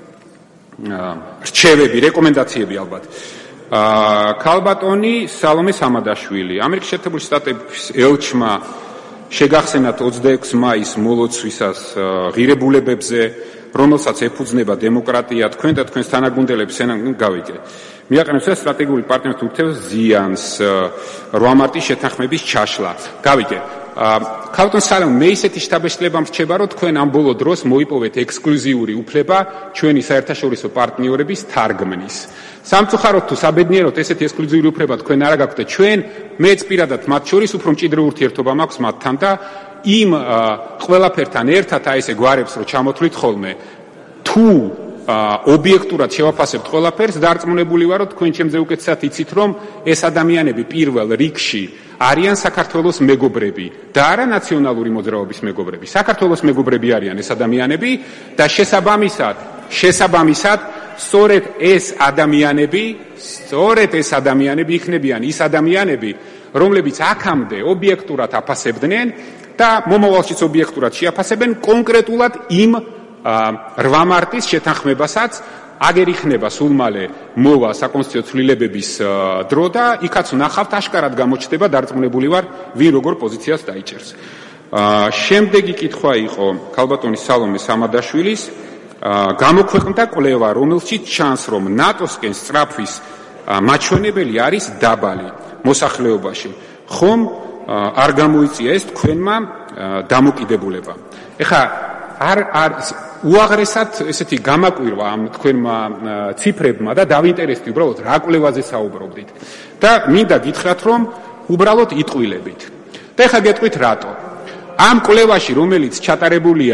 რჩევები რეკომენდაციები ალბათ ქალბატონი სალომე სამადაშვილი ამერიკის შეერთებული შტატების ელჩმა შეგახსენათ ოცდაექვსი მაისს მოლოცვისას ღირებულებებზე რომელსაც ეფუძნება დემოკრატია თქვენ და თქვენს თანაგუნდელებს გავიგე მიაყენებს სტრატეგიული პარტნიორთა ურთიერთობის ზიანს რვა მარტის შეთანხმების ჩაშლა გავიგე ქალბატონ სალომე მე ისეთი შთაბეჭდილება მრჩება რომ თქვენ ამ ბოლო დროს მოიპოვეთ ექსკლუზიური უფლება ჩვენი საერთაშორისო პარტნიორების თარგმნის სამწუხაროდ თუ საბედნიეროდ ესეთი ექსკლუზიური უფლება თქვენ არ აგაქვთ ჩვენ მეც პირადად მათ შორის უფრო მჭიდრო ურთიერთობა მაქვს მათთან და იმ ყველაფერთან ერთად აი ესე გვარებს რომ ჩამოთვლით ხოლმე თუ ობიექტურად შევაფასებთ ყველაფერს დარწმუნებული ვარ რომ თქვენ ჩემზე უკეთესად იცით რომ ეს ადამიანები პირველ რიგში არიან საქართველოს მეგობრები და არა ნაციონალური მოძრაობის მეგობრები საქართველოს მეგობრები არიან ეს ადამიანები და შესაბამისად შესაბამისად სწორედ ეს ადამიანები სწორედ ეს ადამიანები იქნებიან ის ადამიანები რომლებიც აქამდე ობიექტურად აფასებდნენ და მომავალშიც ობიექტურად შეაფასებენ კონკრეტულად იმ რვა მარტის შეთანხმებასაც აგერ იქნება სულ მალე მოვა საკონსტიტუციო ცვლილებების დრო და იქაც ვნახავთ აშკარად გამოჩნდება დარწმუნებული ვარ ვინ როგორ პოზიციას დაიჭერს შემდეგი კითხვა იყო ქალბატონი სალომე სამადაშვილის გამოქვეყნდა კვლევა რომელშიც ჩანს რომ ნატოსკენ სწრაფვის მაჩვენებელი არის დაბალი მოსახლეობაში ხომ არ გამოიწია ეს თქვენმა დამოკიდებულება ეხლა არ არ უაღრესად ესეთი გამაკვირვა ამ თქვენმა ციფრებმა და დავინტერესდი უბრალოდ რა კვლევაზე საუბრობდით და მინდა გითხრათ რომ უბრალოდ იტყვილებით და ეხლა გეტყვით რატო ამ კვლევაში რომელიც ჩატარებულია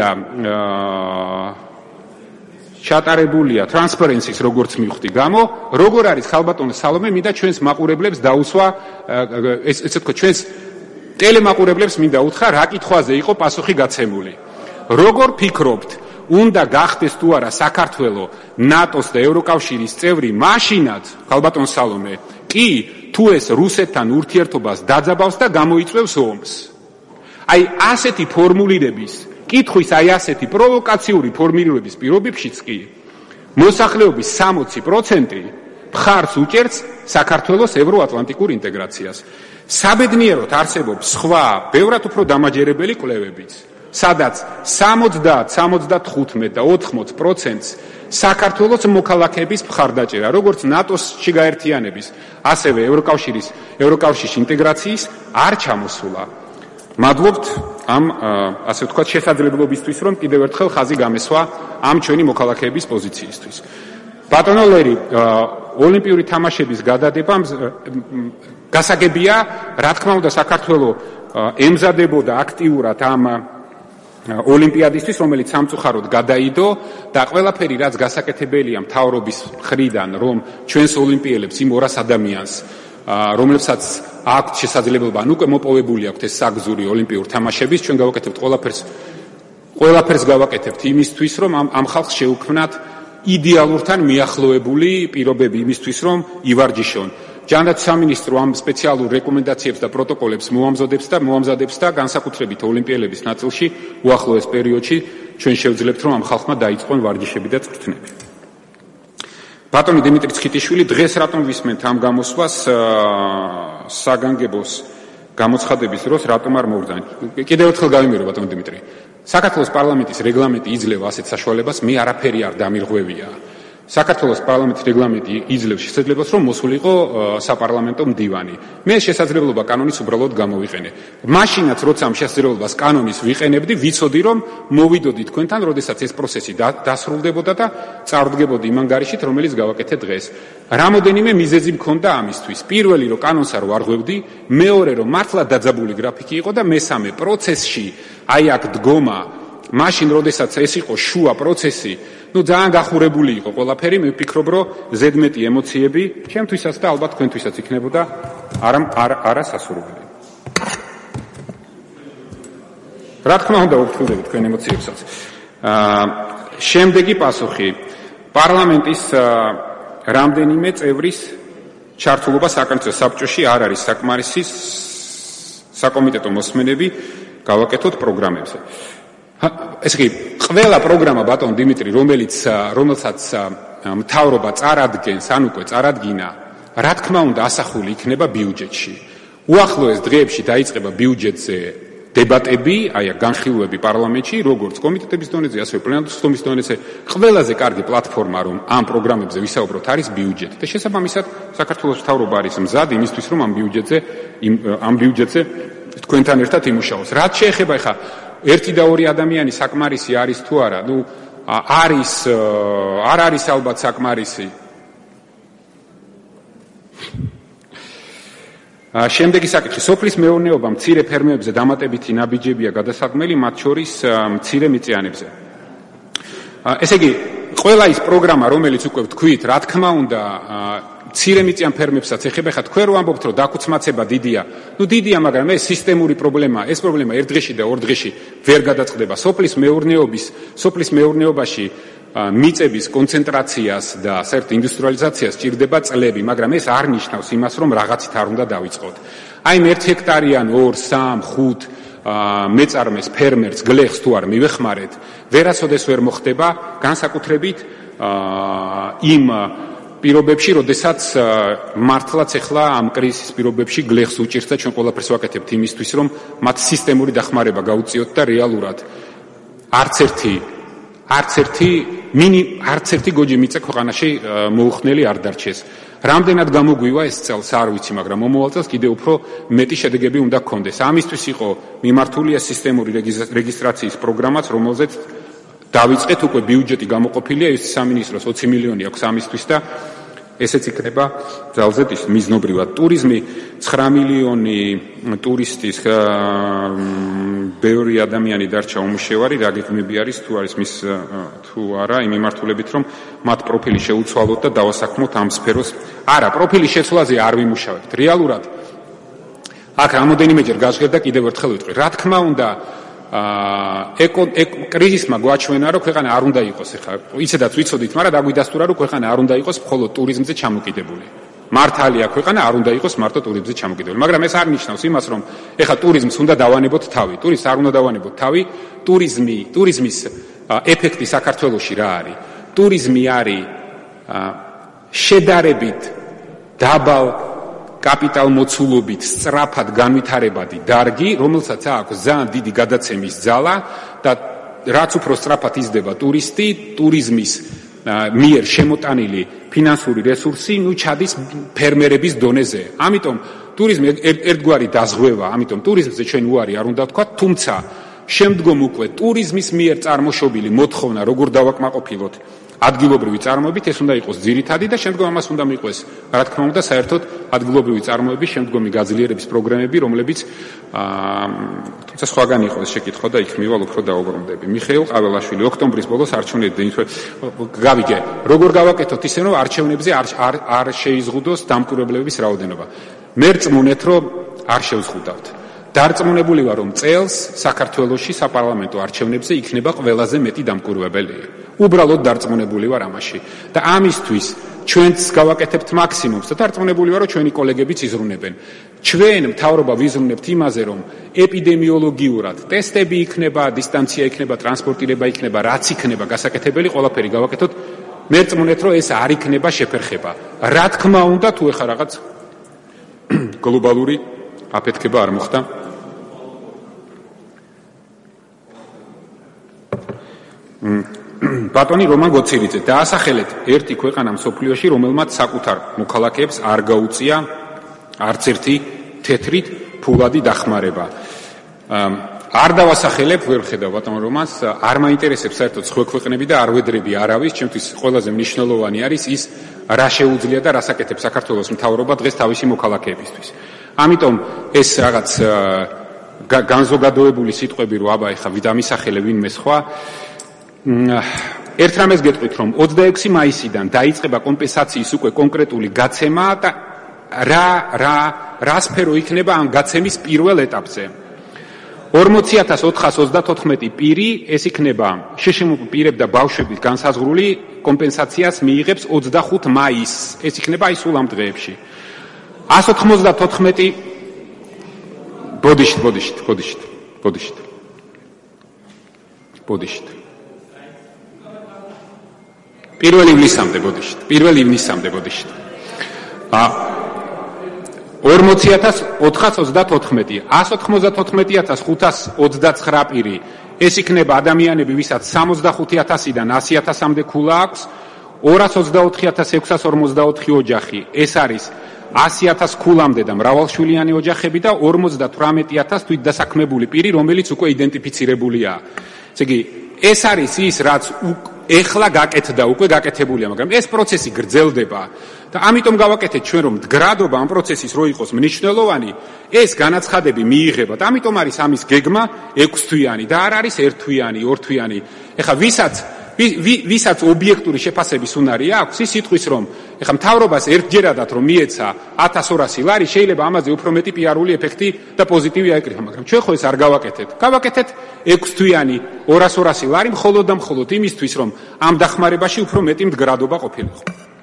ჩატარებულია ტრანსპერენსის როგორც მივხვდი გამო როგორ არის ქალბატონო სალომე მინდა ჩვენს მაყურებლებს დაუსვა ესე თქვა ჩვენს ტელემაყურებლებს მინდა უთხრა რა კითხვაზე იყო პასუხი გაცემული როგორ ფიქრობთ უნდა გახდეს თუ არა საქართველო ნატოს და ევროკავშირის წევრი მაშინაც ქალბატონ სალომე კი თუ ეს რუსეთთან ურთიერთობას დაძაბავს და გამოიწვევს ომს აი ასეთი ფორმულირების კითხვის აი ასეთი პროვოკაციური ფორმულირების პირობებშიც კი მოსახლეობის სამოცი პროცენტი მხარს უჭერს საქართველოს ევროატლანტიკურ ინტეგრაციას საბედნიეროდ არსებობს სხვა ბევრად უფრო დამაჯერებელი კვლევებიც სადაც სამოცდაათ სამოცდათხუთმეტ და ოთხმოც პროცენტს საქართველოს მოქალაქეების მხარდაჭერა როგორც ნატოსში გაერთიანების ასევე ევროკავშირის ევროკავშირის ინტეგრაციის არ ჩამოსულა მადლობთ ამ ასე ვთქვათ შესაძლებლობისთვის რომ კიდევ ერთხელ ხაზი გამესვა ამ ჩვენი მოქალაქეების პოზიციისთვის ბატონო ლერი ოლიმპიური თამაშების გადადება გასაგებია რა თქმა უნდა საქართველო ემზადებოდა აქტიურად ამ ოლიმპიადისთვის რომელიც სამწუხაროდ გადაიდო და ყველაფერი რაც გასაკეთებელია მთავრობის მხრიდან რომ ჩვენს ოლიმპიელებს იმ ორას ადამიანს რომლებსაც აქვთ შესაძლებლობა ან უკვე მოპოვებული აქვთ ეს საგზური ოლიმპიურ თამაშების ჩვენ გავაკეთებთ ყველაფერს ყველაფერს გავაკეთებთ იმისთვის რომ ამ, ამ ხალხს შეუქმნათ იდეალურთან მიახლოებული პირობები იმისთვის რომ ივარჯიშონ ჯანდაცვის სამინისტრო ამ სპეციალურ რეკომენდაციებს და პროტოკოლებს მოამზადებს და მოამზადებს და განსაკუთრებით ოლიმპიელების ნაწილში უახლოეს პერიოდში ჩვენ შევძლებთ რომ ამ ხალხმა დაიწყონ ვარჯიშები და წვრთნები. ბატონი დიმიტრი ცხიტიშვილი დღეს რატომ ვისმენთ ამ გამოსვლას საგანგებოს გამოცხადების დროს რატომ არ მოვრძანეთ? კიდევ ერთხელ გავიმეორო ბატონი დიმიტრი. საქართველოს პარლამენტის რეგლამენტი იძლევა ასეთ საშუალებას, მე არაფერი არ დამირღვევია. საქართველოს პარლამენტის რეგლამენტი იძლევს შესაძლებლობას რომ მოსულიყო საპარლამენტო მდივანი. მე შესაძლებლობა კანონის უბრალოდ გამოვიყენე. მაშინაც როცა ამ შესაძლებლობას კანონის ვიყენებდი, ვიცოდი რომ მოვიდოდი თქვენთან, როდესაც ეს პროცესი დასრულდებოდა და წარდგებოდი იმ ანგარიშით, რომელიც გავაკეთე დღეს. რამოდენიმე მიზეზი მქონდა ამისთვის. პირველი რომ კანონს არ ვარღვევდი, მეორე რომ მართლა დაძაბული გრაფიკი იყო და მესამე პროცესში აი აქ დგომა მაშინ როდესაც ეს იყო შუა პროცესი ну ძალიან გახურებული იყო ყველაფერი მე ვფიქრობ რომ ზედმეტი ემოციები ჩემთვისაც და ალბათ თქვენთვისაც იქნებოდა არა არა სასურველი რა თქმა უნდა ვფრთხილდებით თქვენ ემოციებსაც. აა შემდეგი პასუხი პარლამენტის რამდენიმე წევრის ჩართულობა საკონცერტო საბჭოში არ არის საკმარისი საკომიტეტო მოსმენები გავაკეთოთ პროგრამებზე. ესე იგი, ყველა პროგრამა ბატონ დიმიტრი, რომელიც რომელსაც მთავრობა წარადგენს, ან უკვე წარადგინა, რა თქმა უნდა ასახული იქნება ბიუჯეტში. უახლოეს დღეებში დაიწყება ბიუჯეტზე დებატები, აი განხილვები პარლამენტში, როგორც კომიტეტების დონეზე, ასევე პლენარული სხდომის დონეზე. ყველაზე კარგი პლატფორმა, რომ ამ პროგრამებზე ვისაუბროთ, არის ბიუჯეტი. და შესაბამისად, საქართველოს მთავრობა არის მზად იმისთვის, რომ ამ ბიუჯეტზე ამ ბიუჯეტზე თქვენთან ერთად იმუშაოს. რაც შეეხება ხა ერთი და ორი ადამიანი საკმარისი არის თუ არა? ნუ არის არ არის ალბათ საკმარისი. შემდეგი საკითხი სოფლის მეურნეობა მცირე ფერმერებზე დამატებითი ნაბიჯებია გადასაგმელი, მათ შორის მცირე მიწიანებზე. ესე იგი, ყველა ის პროგრამა, რომელიც უკვე ვთქვით, რა თქმა უნდა, მცირე მიწიან ფერმერებსაც ეხება, ხა თქვენ რო ამბობთ, რომ დაქუცმაცება დიდია. ნუ დიდია, მაგრამ ეს სისტემური პრობლემაა. ეს პრობლემა ერთ დღეში და ორ დღეში ვერ გადაწყდება. სოფლის მეურნეობის, სოფლის მეურნეობაში მიწების კონცენტრაციას და საერთოდ ინდუსტრიალიზაციას ჭირდება წლები, მაგრამ ეს არ ნიშნავს იმას, რომ რაღაცით არ უნდა დავიწყოთ. აი ერთ ჰექტარიან, ორ, სამ, ხუთ მეწარმეს ფერმერს გლეხს თუ არ მივეხმარეთ, ვერასოდეს ვერ მოხდება განსაკუთრებით იმ პირობებში, როდესაც მართლაც ახლა ამ კრიზისის პირობებში გლეხს უჭირს და ჩვენ ყველაფერს ვაკეთებთ იმისთვის, რომ მათ სისტემური დახმარება გაუწიოთ და რეალურად არც ერთი არც ერთი მინი არც ერთი გოჯი მიწა ქვეყანაში მოუხნელი არ დარჩეს. რამდენად გამოგვივა ეს წელს არ ვიცი, მაგრამ მომავალ წელს კიდევ უფრო მეტი შედეგები უნდა გქონდეს. ამისთვის იყო მიმართულია სისტემური რეგისტრაციის პროგრამაც, რომელზეც დავიწყეთ უკვე ბიუჯეტი გამოყოფილია, ის სამინისტროს ოცი მილიონი აქვს ამისთვის და ესეც იქნება ძალზედ ის მიზნობრივად. ტურიზმი ცხრა მილიონი ტურისტის ბევრი ადამიანი დარჩა უმუშევარი, რა გეგმები არის თუ არის მის თუ არა იმ მიმართულებით, რომ მათ პროფილი შეუცვალოთ და დავასაქმოთ ამ სფეროს. არა, პროფილის შეცვლაზე არ ვიმუშავებთ. რეალურად აქ რამოდენიმეჯერ გაჟღერდა კიდევ ერთხელ ვიტყვი. რა თქმა უნდა, ეკო კრიზისმა გვაჩვენა, რომ ქვეყანა არ უნდა იყოს ახლა. ისედაც ვიცოდით, მაგრამ დაგვიდასტურა, რომ ქვეყანა არ უნდა იყოს მხოლოდ ტურიზმზე ჩამოკიდებული. მართალია, ქვეყანა არ უნდა იყოს მარტო ტურიზმზე ჩამოკიდებული, მაგრამ ეს არ ნიშნავს იმას, რომ ახლა ტურიზმს უნდა დავანებოთ თავი. ტურიზმს არ უნდა დავანებოთ თავი. ტურიზმი, ტურიზმის ეფექტი საქართველოში რა არის? ტურიზმი არის შედარებით დაბალ კაპიტალმოცულობით სწრაფად განვითარებადი დარგი, რომელსაც აქვს ძალიან დიდი გადაცემის ძალა და რაც უფრო სწრაფად იზრდება ტურისტი, ტურიზმის მიერ შემოტანილი ფინანსური რესურსი ნუ ჩადის ფერმერების დონეზე. ამიტომ ტურიზმი ერთგვარი დაზღვევა, ამიტომ ტურიზმზე ჩვენ უარი არ უნდა ვთქვა, თუმცა შემდგომ უკვე ტურიზმის მიერ წარმოშობილი მოთხოვნა როგორ დავაკმაყოფილოთ ადგილობრივი წარმოებით, ეს უნდა იყოს ძირითადი და შემდგომ ამას უნდა მიყვეს, რა თქმა უნდა, საერთოდ ადგილობრივი წარმოების შემდგომი გაძლიერების პროგრამები, რომლებიც თუმცა სხვაგან იყო ეს შეკითხვა და იქ მივალ უფრო დაუბრუნდები. მიხეილ ყაველაშვილი ოქტომბრის ბოლოს არჩევნებიდან გავიგე, როგორ გავაკეთოთ ისე, რომ არჩევნებზე არ არ შეიზღუდოს დამკვირვებლების რაოდენობა. მე რწმუნეთ, რომ არ შევზღუდავთ. დარწმუნებული ვარ, რომ წელს საქართველოში საპარლამენტო არჩევნებზე იქნება ყველაზე მეტი დამკვირვებელი. უბრალოდ დარწმუნებული ვარ ამაში. და ამისთვის ჩვენც გავაკეთებთ მაქსიმუმს და დარწმუნებული ვარ, რომ ჩვენი კოლეგებიც იზრუნებენ. ჩვენ მთავრობა ვიზრუნებთ იმაზე, რომ ეპიდემიოლოგიურად ტესტები იქნება, დისტანცია იქნება, ტრანსპორტირება იქნება, რაც იქნება გასაკეთებელი, ყველაფერი გავაკეთოთ. მე რწმუნეთ, რომ ეს არ იქნება შეფერხება. რა თქმა უნდა, თუ ეხა რაღაც გლობალური აფეთქება არ მოხდა. ბატონი რომან გოცილიძე, დაასახელეთ ერთი ქვეყანა მსოფლიოში, რომელმაც საკუთარ მოქალაქეებს არ გაუწია არც ერთი თეთრით ფულადი დახმარება. არ დავასახელებ, ვერ ხედავ ბატონ რომანს, არ მაინტერესებს საერთოდ სხვა ქვეყნები და არ ვედრები არავის, ჩემთვის ყველაზე მნიშვნელოვანი არის ის, რა შეუძლია და რას აკეთებს საქართველოს მთავრობა დღეს თავისი მოქალაქეებისთვის. ამიტომ ეს რაღაც განზოგადოებული სიტყვები რო აბა ეხა ვიდამისახელე ვინმე სხვა ერთ რამეს გეტყვით, რომ ოცდაექვსი მაისიდან დაიწყება კომპენსაციის უკვე კონკრეტული გაცემა და რა რა რა სფერო იქნება ამ გაცემის პირველ ეტაპზე. ორმოცი ათას ოთხას ოცდათოთხმეტი პირი, ეს იქნება შეშემოწმებულ პირებს და ბავშვების განსაზღვრული კომპენსაციას მიიღებს ოცდახუთი მაისს. ეს იქნება აი სულ ამ დღეებში. ასი ოცდათოთხმეტი ბოდიშით, ბოდიშით, ბოდიშით, ბოდიშით. ბოდიშით. პირველი ივნისამდე ბოდიშით. პირველი ივნისამდე ბოდიშით. ა ორმოცი ათას ოთხას ოცდათოთხმეტი, ასი ოცდათოთხმეტი ათას ხუთას ოცდაცხრა პირი. ეს იქნება ადამიანები, ვისაც სამოცდახუთი ათასიდან ასი ათასამდე ქულა აქვს, ორას ოცდაოთხი ათას ექვსას ორმოცდაოთხი ოჯახი. ეს არის ასი ათას ქულამდე და მრავალშვილიანი ოჯახები და ორმოცდათვრამეტი ათას თვითდასაქმებული პირი, რომელიც უკვე იდენტიფიცირებულია. ესე იგი, ეს არის ის, რაც ეხლა გაკეთდა, უკვე გაკეთებულია, მაგრამ ეს პროცესი გრძელდება და ამიტომ გავაკეთეთ ჩვენ, რომ მდგრადობა ამ პროცესის რო იყოს მნიშვნელოვანი, ეს განაცხადები მიიღება და ამიტომ არის ამის გეგმა ექვსთვიანი და არ არის ერთთვიანი, ორთვიანი. ეხლა ვისაც ვისაც ობიექტური შეფასების უნარი აქვს, ის იტყვის, რომ ეხლა მთავრობას ერთჯერადად რომ მიეცა ათას ორასი ლარი, შეიძლება ამაზე უფრო მეტი პიარული ეფექტი და პოზიტივი აიკრიფა, მაგრამ ჩვენ ხო ეს არ გავაკეთეთ. გავაკეთეთ ექვსთვიანი ორას ორასი ლარი მხოლოდ და მხოლოდ იმისთვის, რომ ამ დახმარებაში უფრო მეტი მდგრადობა ყოფილიყო.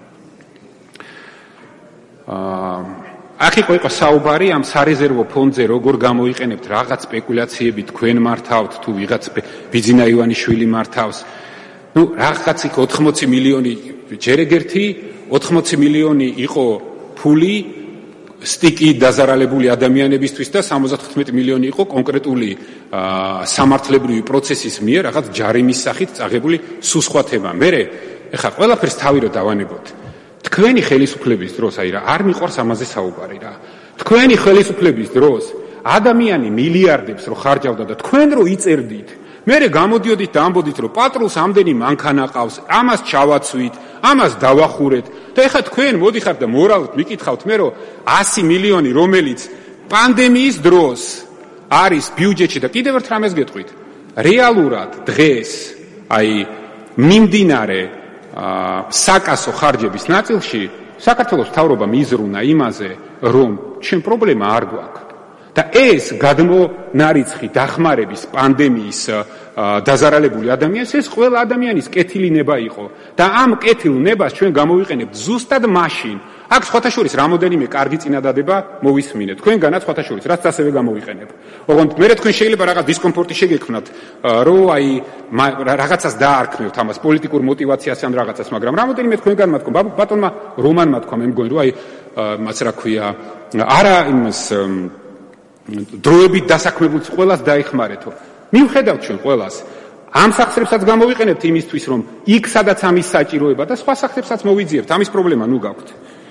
აა აქ იყო საუბარი ამ სარეზერვო ფონდზე, როგორ გამოიყენებთ რაღაც სპეკულაციები თქვენ მართავთ თუ ვიღაც ბიძინა ივანიშვილი მართავს. ნუ რაღაც იქ ოთხმოცი მილიონი ჯერ ეგერთი ოთხმოცი მილიონი იყო ფული სტიკი დაზარალებული ადამიანებისთვის და სამოცდათხუთმეტი მილიონი იყო კონკრეტული სამართლებრივი პროცესის მიერ რაღაც ჯარიმის სახით წაღებული სუსხვა თემა. მერე ეხლა ყველაფერს თავი რო დავანებოთ. თქვენი ხელისუფლების დროს, აი რა, არ მიყვარს ამაზე საუბარი რა. თქვენი ხელისუფლების დროს ადამიანი მილიარდებს რო ხარჯავდა და თქვენ რო იწერდით, მერე გამოდიოდით და ამბოდით, რომ პატრულს ამდენი მანქანა ყავს, ამას ჩავაცვით, ამას დავახურეთ და ეხლა თქვენ მოდიხართ და მორალურად მიკითხავთ მე, რომ ასი მილიონი, რომელიც პანდემიის დროს არის ბიუჯეტში და კიდევ ერთ რამეს გეტყვით, რეალურად დღეს აი მიმდინარე საკასო ხარჯების ნაწილში საქართველოს მთავრობა მიზრუნა იმაზე, რომ ჩვენ პრობლემა არ გვაქვს. და ეს გადმონარიცხი დახმარების პანდემიის დაზარალებული ადამიანს, ეს ყველა ადამიანის კეთილი ნება იყო და ამ კეთილ ნებას ჩვენ გამოვიყენებთ ზუსტად მაშინ. აქ სხვათა შორის რამოდენიმე კარგი წინადადება მოვისმინეთ. თქვენგანაც სხვათა შორის, რაც ასევე გამოვიყენებ. ოღონდ მე თქვენ შეიძლება რაღაც დისკომფორტი შეგექმნათ, რომ აი რაღაცას დაარქმევთ ამას, პოლიტიკურ мотиваციას ან რაღაცას, მაგრამ რამოდენიმე თქვენგანმა თქვა, ბატონმა რომანმა თქვა, მე მგონი, რომ აი მას რა ქვია, არა იმას დროებით დასაქმებულს ყველას დაეხმარეთო. მივხედავთ ჩვენ ყველას. ამ სახსრებსაც გამოვიყენებთ იმისთვის, რომ იქ სადაც ამის საჭიროება და სხვა სახსრებსაც მოვიძიებთ. ამის პრობლემა ნუ გაქვთ.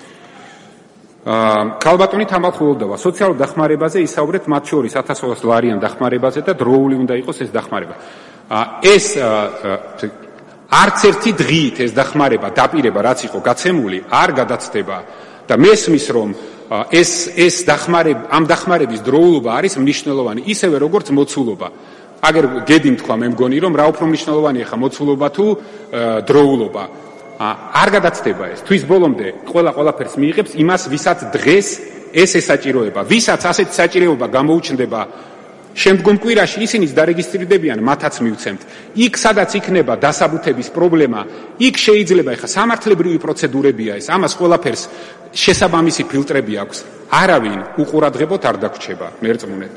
აა ქალბატონი თამალხულოდავა სოციალურ დახმარებაზე ისაუბრეთ, მათ შორის ათას ორას ლარიან დახმარებაზე და დროული უნდა იყოს ეს დახმარება. აა ეს არც ერთი დღით ეს დახმარება დაპირება, რაც იყო გაცემული, არ გადაცდება და მესმის, რომ ეს ეს დახმარება, ამ დახმარების დროულობა არის მნიშვნელოვანი, ისევე როგორც მოცულობა. აგერ გედი თქვა, მე მგონი, რომ რა უფრო მნიშვნელოვანია ხა მოცულობა თუ დროულობა. არ გადაცდება ეს. თვის ბოლომდე ყველა ყველაფერს მიიღებს იმას, ვისაც დღეს ეს ესაჭიროება. ვისაც ასეთი საჭიროება გამოუჩნდება შემდგომ კვირაში, ისინიც დარეგისტრირდებიან, მათაც მივცემთ. იქ სადაც იქნება დასაბუთების პრობლემა, იქ შეიძლება ხა სამართლებრივი პროცედურებია ეს. ამას ყველაფერს შესაბამისი ფილტრები აქვს. არავინ უყურადღებოდ არ დაგვრჩება, მერწმუნეთ.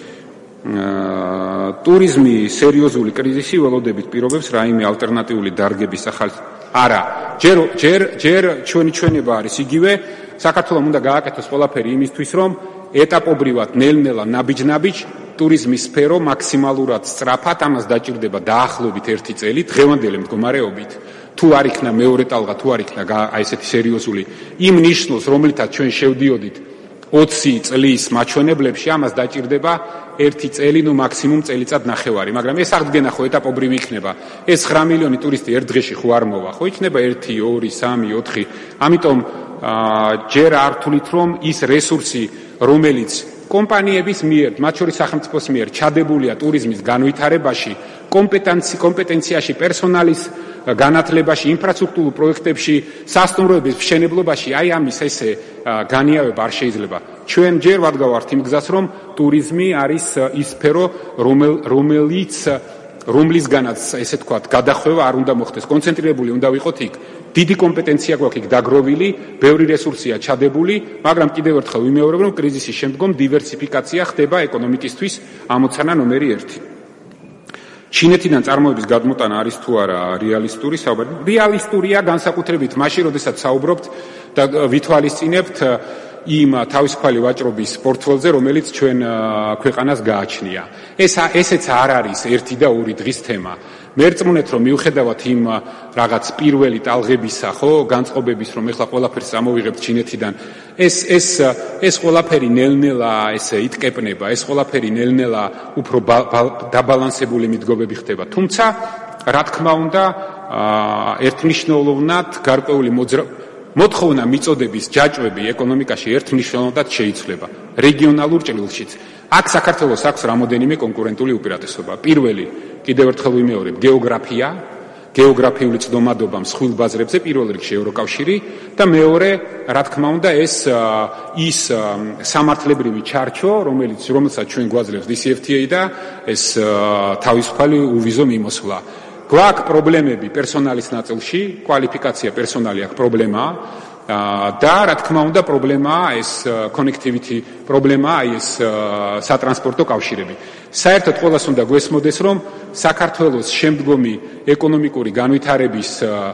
ტურიზმი სერიოზული კრიზისი ველოდებით პირობებს რაიმე ალტერნატიული დარგების ახალ არა ჯერ ჯერ ჯერ ჩვენი ჩვენება არის იგივე საქართველოს უნდა გააკეთოს ყველაფერი იმისთვის რომ ეტაპობრივად ნელ-ნელა ნაბიჯ-ნაბიჯ ტურიზმის სფერო მაქსიმალურად სწრაფად ამას დაჭირდება დაახლოებით ერთი წელი დღევანდელი მდგომარეობით თუ არ იქნა მეორე ტალღა თუ არ იქნა აი ესეთი სერიოზული იმ ნიშნულს რომლითაც ჩვენ შევდიოდით ოცი წლის მაჩვენებლებში ამას დაჭირდება ერთი წელი, ნუ მაქსიმუმ წელიწად ნახევარი, მაგრამ ეს აღდგენა ხო ეტაპობრივი იქნება. ეს ცხრა მილიონი ტურისტი ერთ დღეში ხო არ მოვა, ხო იქნება ერთი, ორი, სამი, ოთხი. ამიტომ ჯერ არ ვთვლით, რომ ის რესურსი, რომელიც კომპანიების მიერ, მათ შორის სახელმწიფოს მიერ ჩადებულია ტურიზმის განვითარებაში, კომპეტენცი კომპეტენციაში პერსონალის განათლებაში, ინფრასტრუქტურულ პროექტებში, სასტუმროების მშენებლობაში, აი ამის ესე განიავება არ შეიძლება. ჩვენ ჯერ ვადგავართ იმ გზას, რომ ტურიზმი არის ის სფერო, რომელიც რომლისგანაც ესე თქვათ, გადახვევა არ უნდა მოხდეს. კონცენტრირებული უნდა ვიყოთ იქ. დიდი კომპეტენცია გვაქვს იქ დაგროვილი, ბევრი რესურსია ჩადებული, მაგრამ კიდევ ერთხელ ვიმეორებ, რომ კრიზისის შემდგომ დივერსიფიკაცია ხდება ეკონომიკისთვის ამოცანა ნომერი ერთი. ჩინეთიდან წარმოების გადმოტანა არის თუ არა რეალისტური საუბარი? რეალისტურია განსაკუთრებით მაშინ, როდესაც საუბრობთ და ვითვალისწინებთ იმ თავისუფალი ვაჭრობის პორტფელზე, რომელიც ჩვენ ქვეყანას გააჩნია. ეს ესეც არ არის ერთი და ორი დღის თემა. მერწმუნეთ, რომ მიუხედავად იმ რაღაც პირველი ტალღებისა, ხო, განწყობების, რომ ეხლა ყველაფერს წამოვიღებთ ჩინეთიდან, ეს ეს ეს ყველაფერი ნელ-ნელა ესე იტკეპნება, ეს ყველაფერი ნელ-ნელა უფრო დაბალანსებული მიდგომები ხდება. თუმცა, რა თქმა უნდა, ერთმნიშვნელოვნად გარკვეული მოთხოვნა მიწოდების ჯაჭვები ეკონომიკაში ერთმნიშვნელოვნად შეიცვლება რეგიონალურ ჭრილშიც. აქ საქართველოს აქვს რამოდენიმე კონკურენტული უპირატესობა. პირველი, კიდევ ერთხელ ვიმეორებ, გეოგრაფია, გეოგრაფიული წდომადობა მსხვილ ბაზრებზე, პირველ რიგში ევროკავშირი და მეორე, რა თქმა უნდა, ეს ის სამართლებრივი ჩარჩო, რომელიც რომელსაც ჩვენ გვაძლევს დი სი ეფ თი ეი და ეს თავისუფალი უვიზო მიმოსვლა. გვაქვს პრობლემები პერსონალის ნაწილში, კვალიფიკაცია პერსონალი აქვს პრობლემაა და რა თქმა უნდა პრობლემაა ეს connectivity პრობლემაა ეს სატრანსპორტო კავშირები. საერთოდ ყველას უნდა გვესმოდეს, რომ საქართველოს შემდგომი ეკონომიკური განვითარების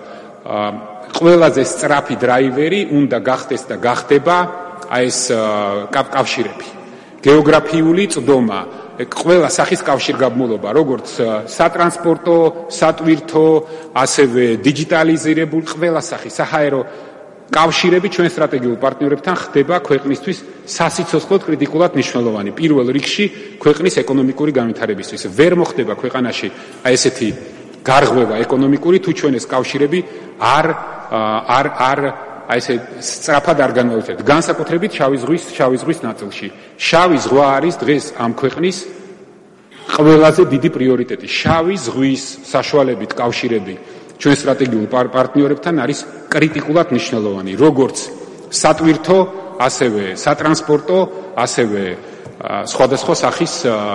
ყველაზე სწრაფი დრაივერი უნდა გახდეს და გახდება ეს კავშირები. გეოგრაფიული წდომა, ყველა სახის კავშირგაბმულობა, როგორც სატრანსპორტო, სატვირთო, ასევე დიჯიტალიზირებული ყველა სახის საჰაერო კავშირები ჩვენ სტრატეგიულ პარტნიორებთან ხდება ქვეყნისთვის სასიცოცხლოდ კრიტიკულად მნიშვნელოვანი. პირველ რიგში ქვეყნის ეკონომიკური განვითარებისთვის. ვერ მოხდება ქვეყანაში აი ესეთი გარღვევა ეკონომიკური, თუ ჩვენ ეს კავშირები არ არ არ აი ესე სწრაფად არ განმოვიცემთ. განსაკუთრებით შავი ზღვის შავი ზღვის ნაწილში. შავი ზღვა არის დღეს ამ ქვეყნის ყველაზე დიდი პრიორიტეტი. შავი ზღვის საშუალებით კავშირები ჩვენ სტრატეგიულ პარტნიორებთან არის კრიტიკულად მნიშვნელოვანი, როგორც სატვირთო, ასევე სატრანსპორტო, ასევე სხვადასხვა სახის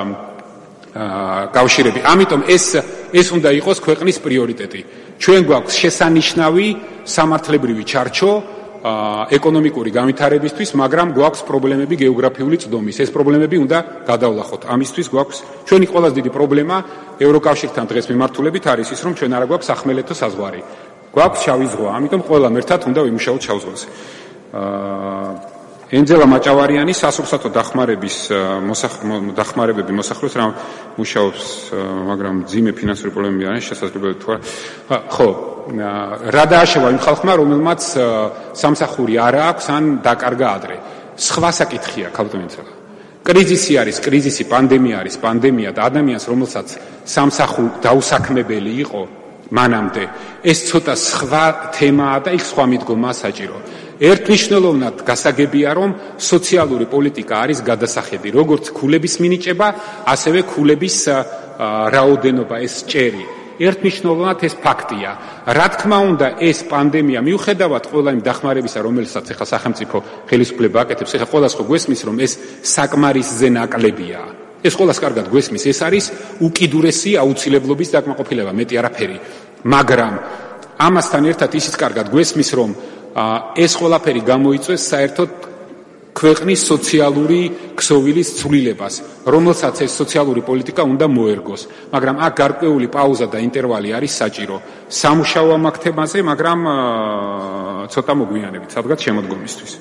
კავშირები. ამიტომ ეს ეს უნდა იყოს ქვეყნის პრიორიტეტი. ჩვენ გვაქვს შესანიშნავი სამართლებრივი ჩარჩო ეკონომიკური განვითარებისთვის, მაგრამ გვაქვს პრობლემები გეოგრაფიული წდომის. ეს პრობლემები უნდა გადავლახოთ. ამისთვის გვაქვს ჩვენი ყველაზე დიდი პრობლემა ევროკავშირთან დღეს მიმართულებით არის ის, რომ ჩვენ არ გვაქვს სახმელეთო საზღვარი. გვაქვს შავი ზღვა, ამიტომ ყველამ ერთად უნდა ვიმუშაოთ შავ ზღვაზე. ენძელა მაჭავარიანი სასურსათო დახმარების დახმარებები მოსახლეობას რა მუშაობს, მაგრამ ძიმე ფინანსური პრობლემები არის შესაძლებელი თუ არა. ხო, რა დააშევა იმ ხალხმა, რომელმაც სამსახური არ აქვს ან დაკარგა ადრე. სხვა საკითხია, ქალბატონიცელა. კრიზისი არის, კრიზისი, პანდემია არის, პანდემია და ადამიანს, რომელსაც სამსახური დაუსაქმებელი იყო მანამდე, ეს ცოტა სხვა თემაა და იქ სხვა მიდგომაა საჭირო. ერთმნიშვნელოვნად გასაგებია, რომ სოციალური პოლიტიკა არის გადასახედი, როგორც ქულების მინიჭება, ასევე ქულების რაოდენობა, ეს ჭერი. ერთმნიშვნელოვნად ეს ფაქტია. რა თქმა უნდა, ეს პანდემია მიუხედავად ყველა იმ დახმარებისა, რომელსაც ახლა სახელმწიფო ხელისუფლება აკეთებს, ახლა ყველას ხო გვესმის, რომ ეს საკმარისზე ნაკლებია. ეს ყველას კარგად გვესმის, ეს არის უკიდურესი აუცილებლობის დაკმაყოფილება, მეტი არაფერი. მაგრამ ამასთან ერთად ისიც კარგად გვესმის, რომ ეს ყველაფერი გამოიწვევს საერთოდ ქვეყნის სოციალური ქსოვილის ცვლილებას, რომელსაც ეს სოციალური პოლიტიკა უნდა მოერგოს. მაგრამ აქ გარკვეული პაუზა და ინტერვალი არის საჭირო. სამუშაო ამ აქ თემაზე, მაგრამ ცოტა მოგვიანებით, სადღაც შემოდგომისთვის.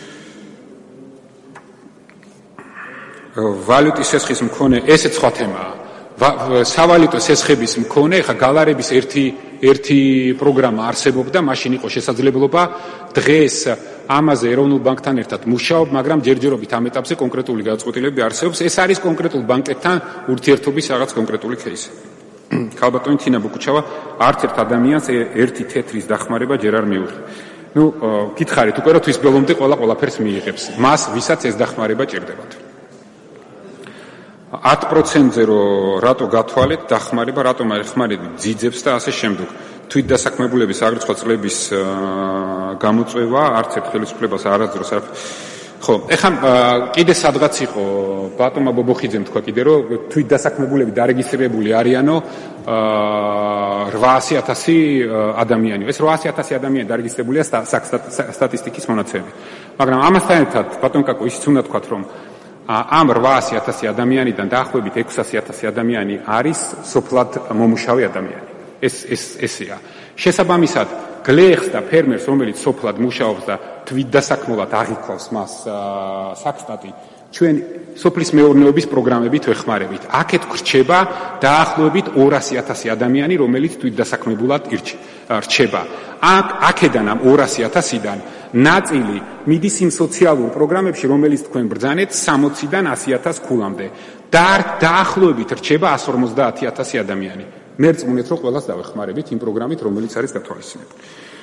ვალუტის სესხის მქონე, ესეც სხვა თემაა. სავალუტო სესხების მქონე, ხა გალარების ერთი ერთი პროგრამა არსებობდა, მაშინ იყო შესაძლებლობა დღეს ამაზე ეროვნულ ბანკთან ერთად მუშაობ, მაგრამ ჯერჯერობით ამ ეტაპზე კონკრეტული გადაწყვეტილებები არსებობს. ეს არის კონკრეტულ ბანკებთან ურთიერთობის რაღაც კონკრეტული кейსი. ქალბატონი თინა ბუკუჩავა, არც ერთ ადამიანს ერთი თეთრის დახმარება ჯერ არ მიუღია. ნუ გითხარით უკვე, რომ თვის ბოლომდე ყველა ყველაფერს მიიღებს. მას, ვისაც ეს დახმარება ჭირდებათ. ათ პროცენტზე რო რატო გათვალეთ დახმარება, რატომ არ ეხმარებით ძიძებს და ასე შემდეგ. თვითდასაქმებულების აგრეთვე წლების გამოწვევა არც ერთ ხელისუფლებას არასდროს არ ხო, ეხლა კიდე სადღაც იყო ბატონმა ბობოხიძემ თქვა კიდე რომ თვითდასაქმებულები დარეგისტრირებული არიანო რვაასი ათასი ადამიანი. ეს რვაასი ათასი ადამიანი დარეგისტრირებულია სტატისტიკის მონაცემებით. მაგრამ ამასთან ერთად ბატონ კაკო ისიც უნდა თქვათ რომ ამ რვაასი ათასი ადამიანიდან დაახლოებით ექვსასი ათასი ადამიანი არის სოფლად მომუშავე ადამიანი. ეს ეს ესეა. შესაბამისად, გლეხს და ფერმერს, რომელიც სოფლად მუშაობს და თვითდასაქმულად აღიქვავს მას საქსტატი, ჩვენ სოფლის მეურნეობის პროგრამებით ვეხმარებით. აქეთ გრჩება დაახლოებით ორასი ათასი ადამიანი, რომელიც თვითდასაქმებულად რჩება. აქ აქედან ამ ორასი ათასიდან ნაწილი მიდის იმ სოციალურ პროგრამებში, რომელიც თქვენ ბრძანეთ სამოციდან ასი ათას ქულამდე. და დაახლოებით რჩება ასი ორმოცდაათი ათასი ადამიანი. მე რწმუნეთ რომ ყველას დავეხმარებით იმ პროგრამით, რომელიც არის გათვალისწინებული.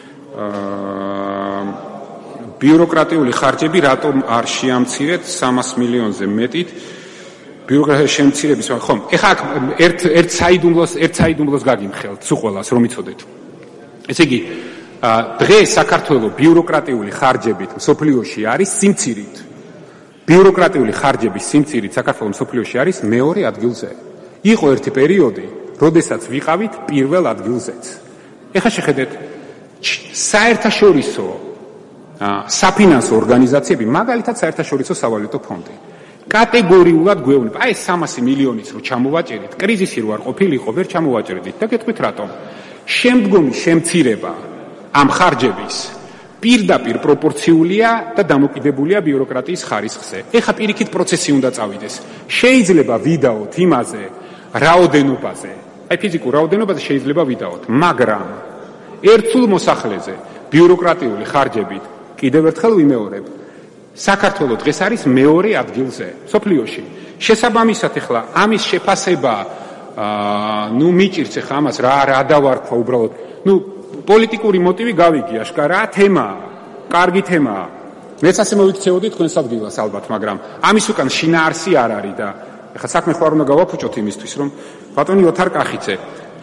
ბიუროკრატიული ხარჯები რატომ არ შეამცირეთ სამას მილიონზე მეტით? ბიუროკრატიის შემცირების ხომ? ეხლა აქ ერთ ერთ საიდუმლოს ერთ საიდუმლოს გაგიმხელთ, სულ ყველას რომ იცოდეთ. ესე იგი, დღეს საქართველოს ბიუროკრატიული ხარჯებით მსოფლიოში არის სიმცირით. ბიუროკრატიული ხარჯების სიმცირით საქართველოს მსოფლიოში არის მეორე ადგილზე. იყო ერთი პერიოდი, როდესაც ვიყავით პირველ ადგილზეც. ეხლა შეხედეთ, საერთაშორისო საფინანსო ორგანიზაციები, მაგალითად საერთაშორისო სავალუტო ფონდი, კატეგორიულად გვეუბნება, აი სამასი მილიონის რო ჩამოვაჭერით, კრიზისი რო არ ყოფილიყო, ვერ ჩამოვაჭერდით და გეტყვით რატომ? შემდგომი შემცირება ამ ხარჯების პირდაპირ პროპორციულია და დამოკიდებულია ბიუროკრატიის ხარისხზე. ეხლა პირიქით პროცესი უნდა წავიდეს. შეიძლება ვიდაოთ იმაზე, რაოდენობაზე, აი ფიზიკურ რაოდენობაზე შეიძლება ვიდაოთ, მაგრამ ერთსულ მოსახლეზე ბიუროკრატიული ხარჯებით კიდევ ერთხელ ვიმეორებ, საქართველოს დღეს არის მეორე ადგილზე მსოფლიოში. შესაბამისად ეხლა ამის შეფასება ნუ მიჭირს ეხლა ამას რა რა დავარქვა უბრალოდ. ნუ პოლიტიკური მოტივი გავიგე აშკარა, თემა, კარგი თემაა. მეც ასე მოვიქცეოდი თქვენს ადგილას ალბათ, მაგრამ ამის უკან შინაარსი არ არის და ეხლა საქმე ხوار უნდა გავაფუჭოთ იმისთვის, რომ ბატონი ოთარ კახიძე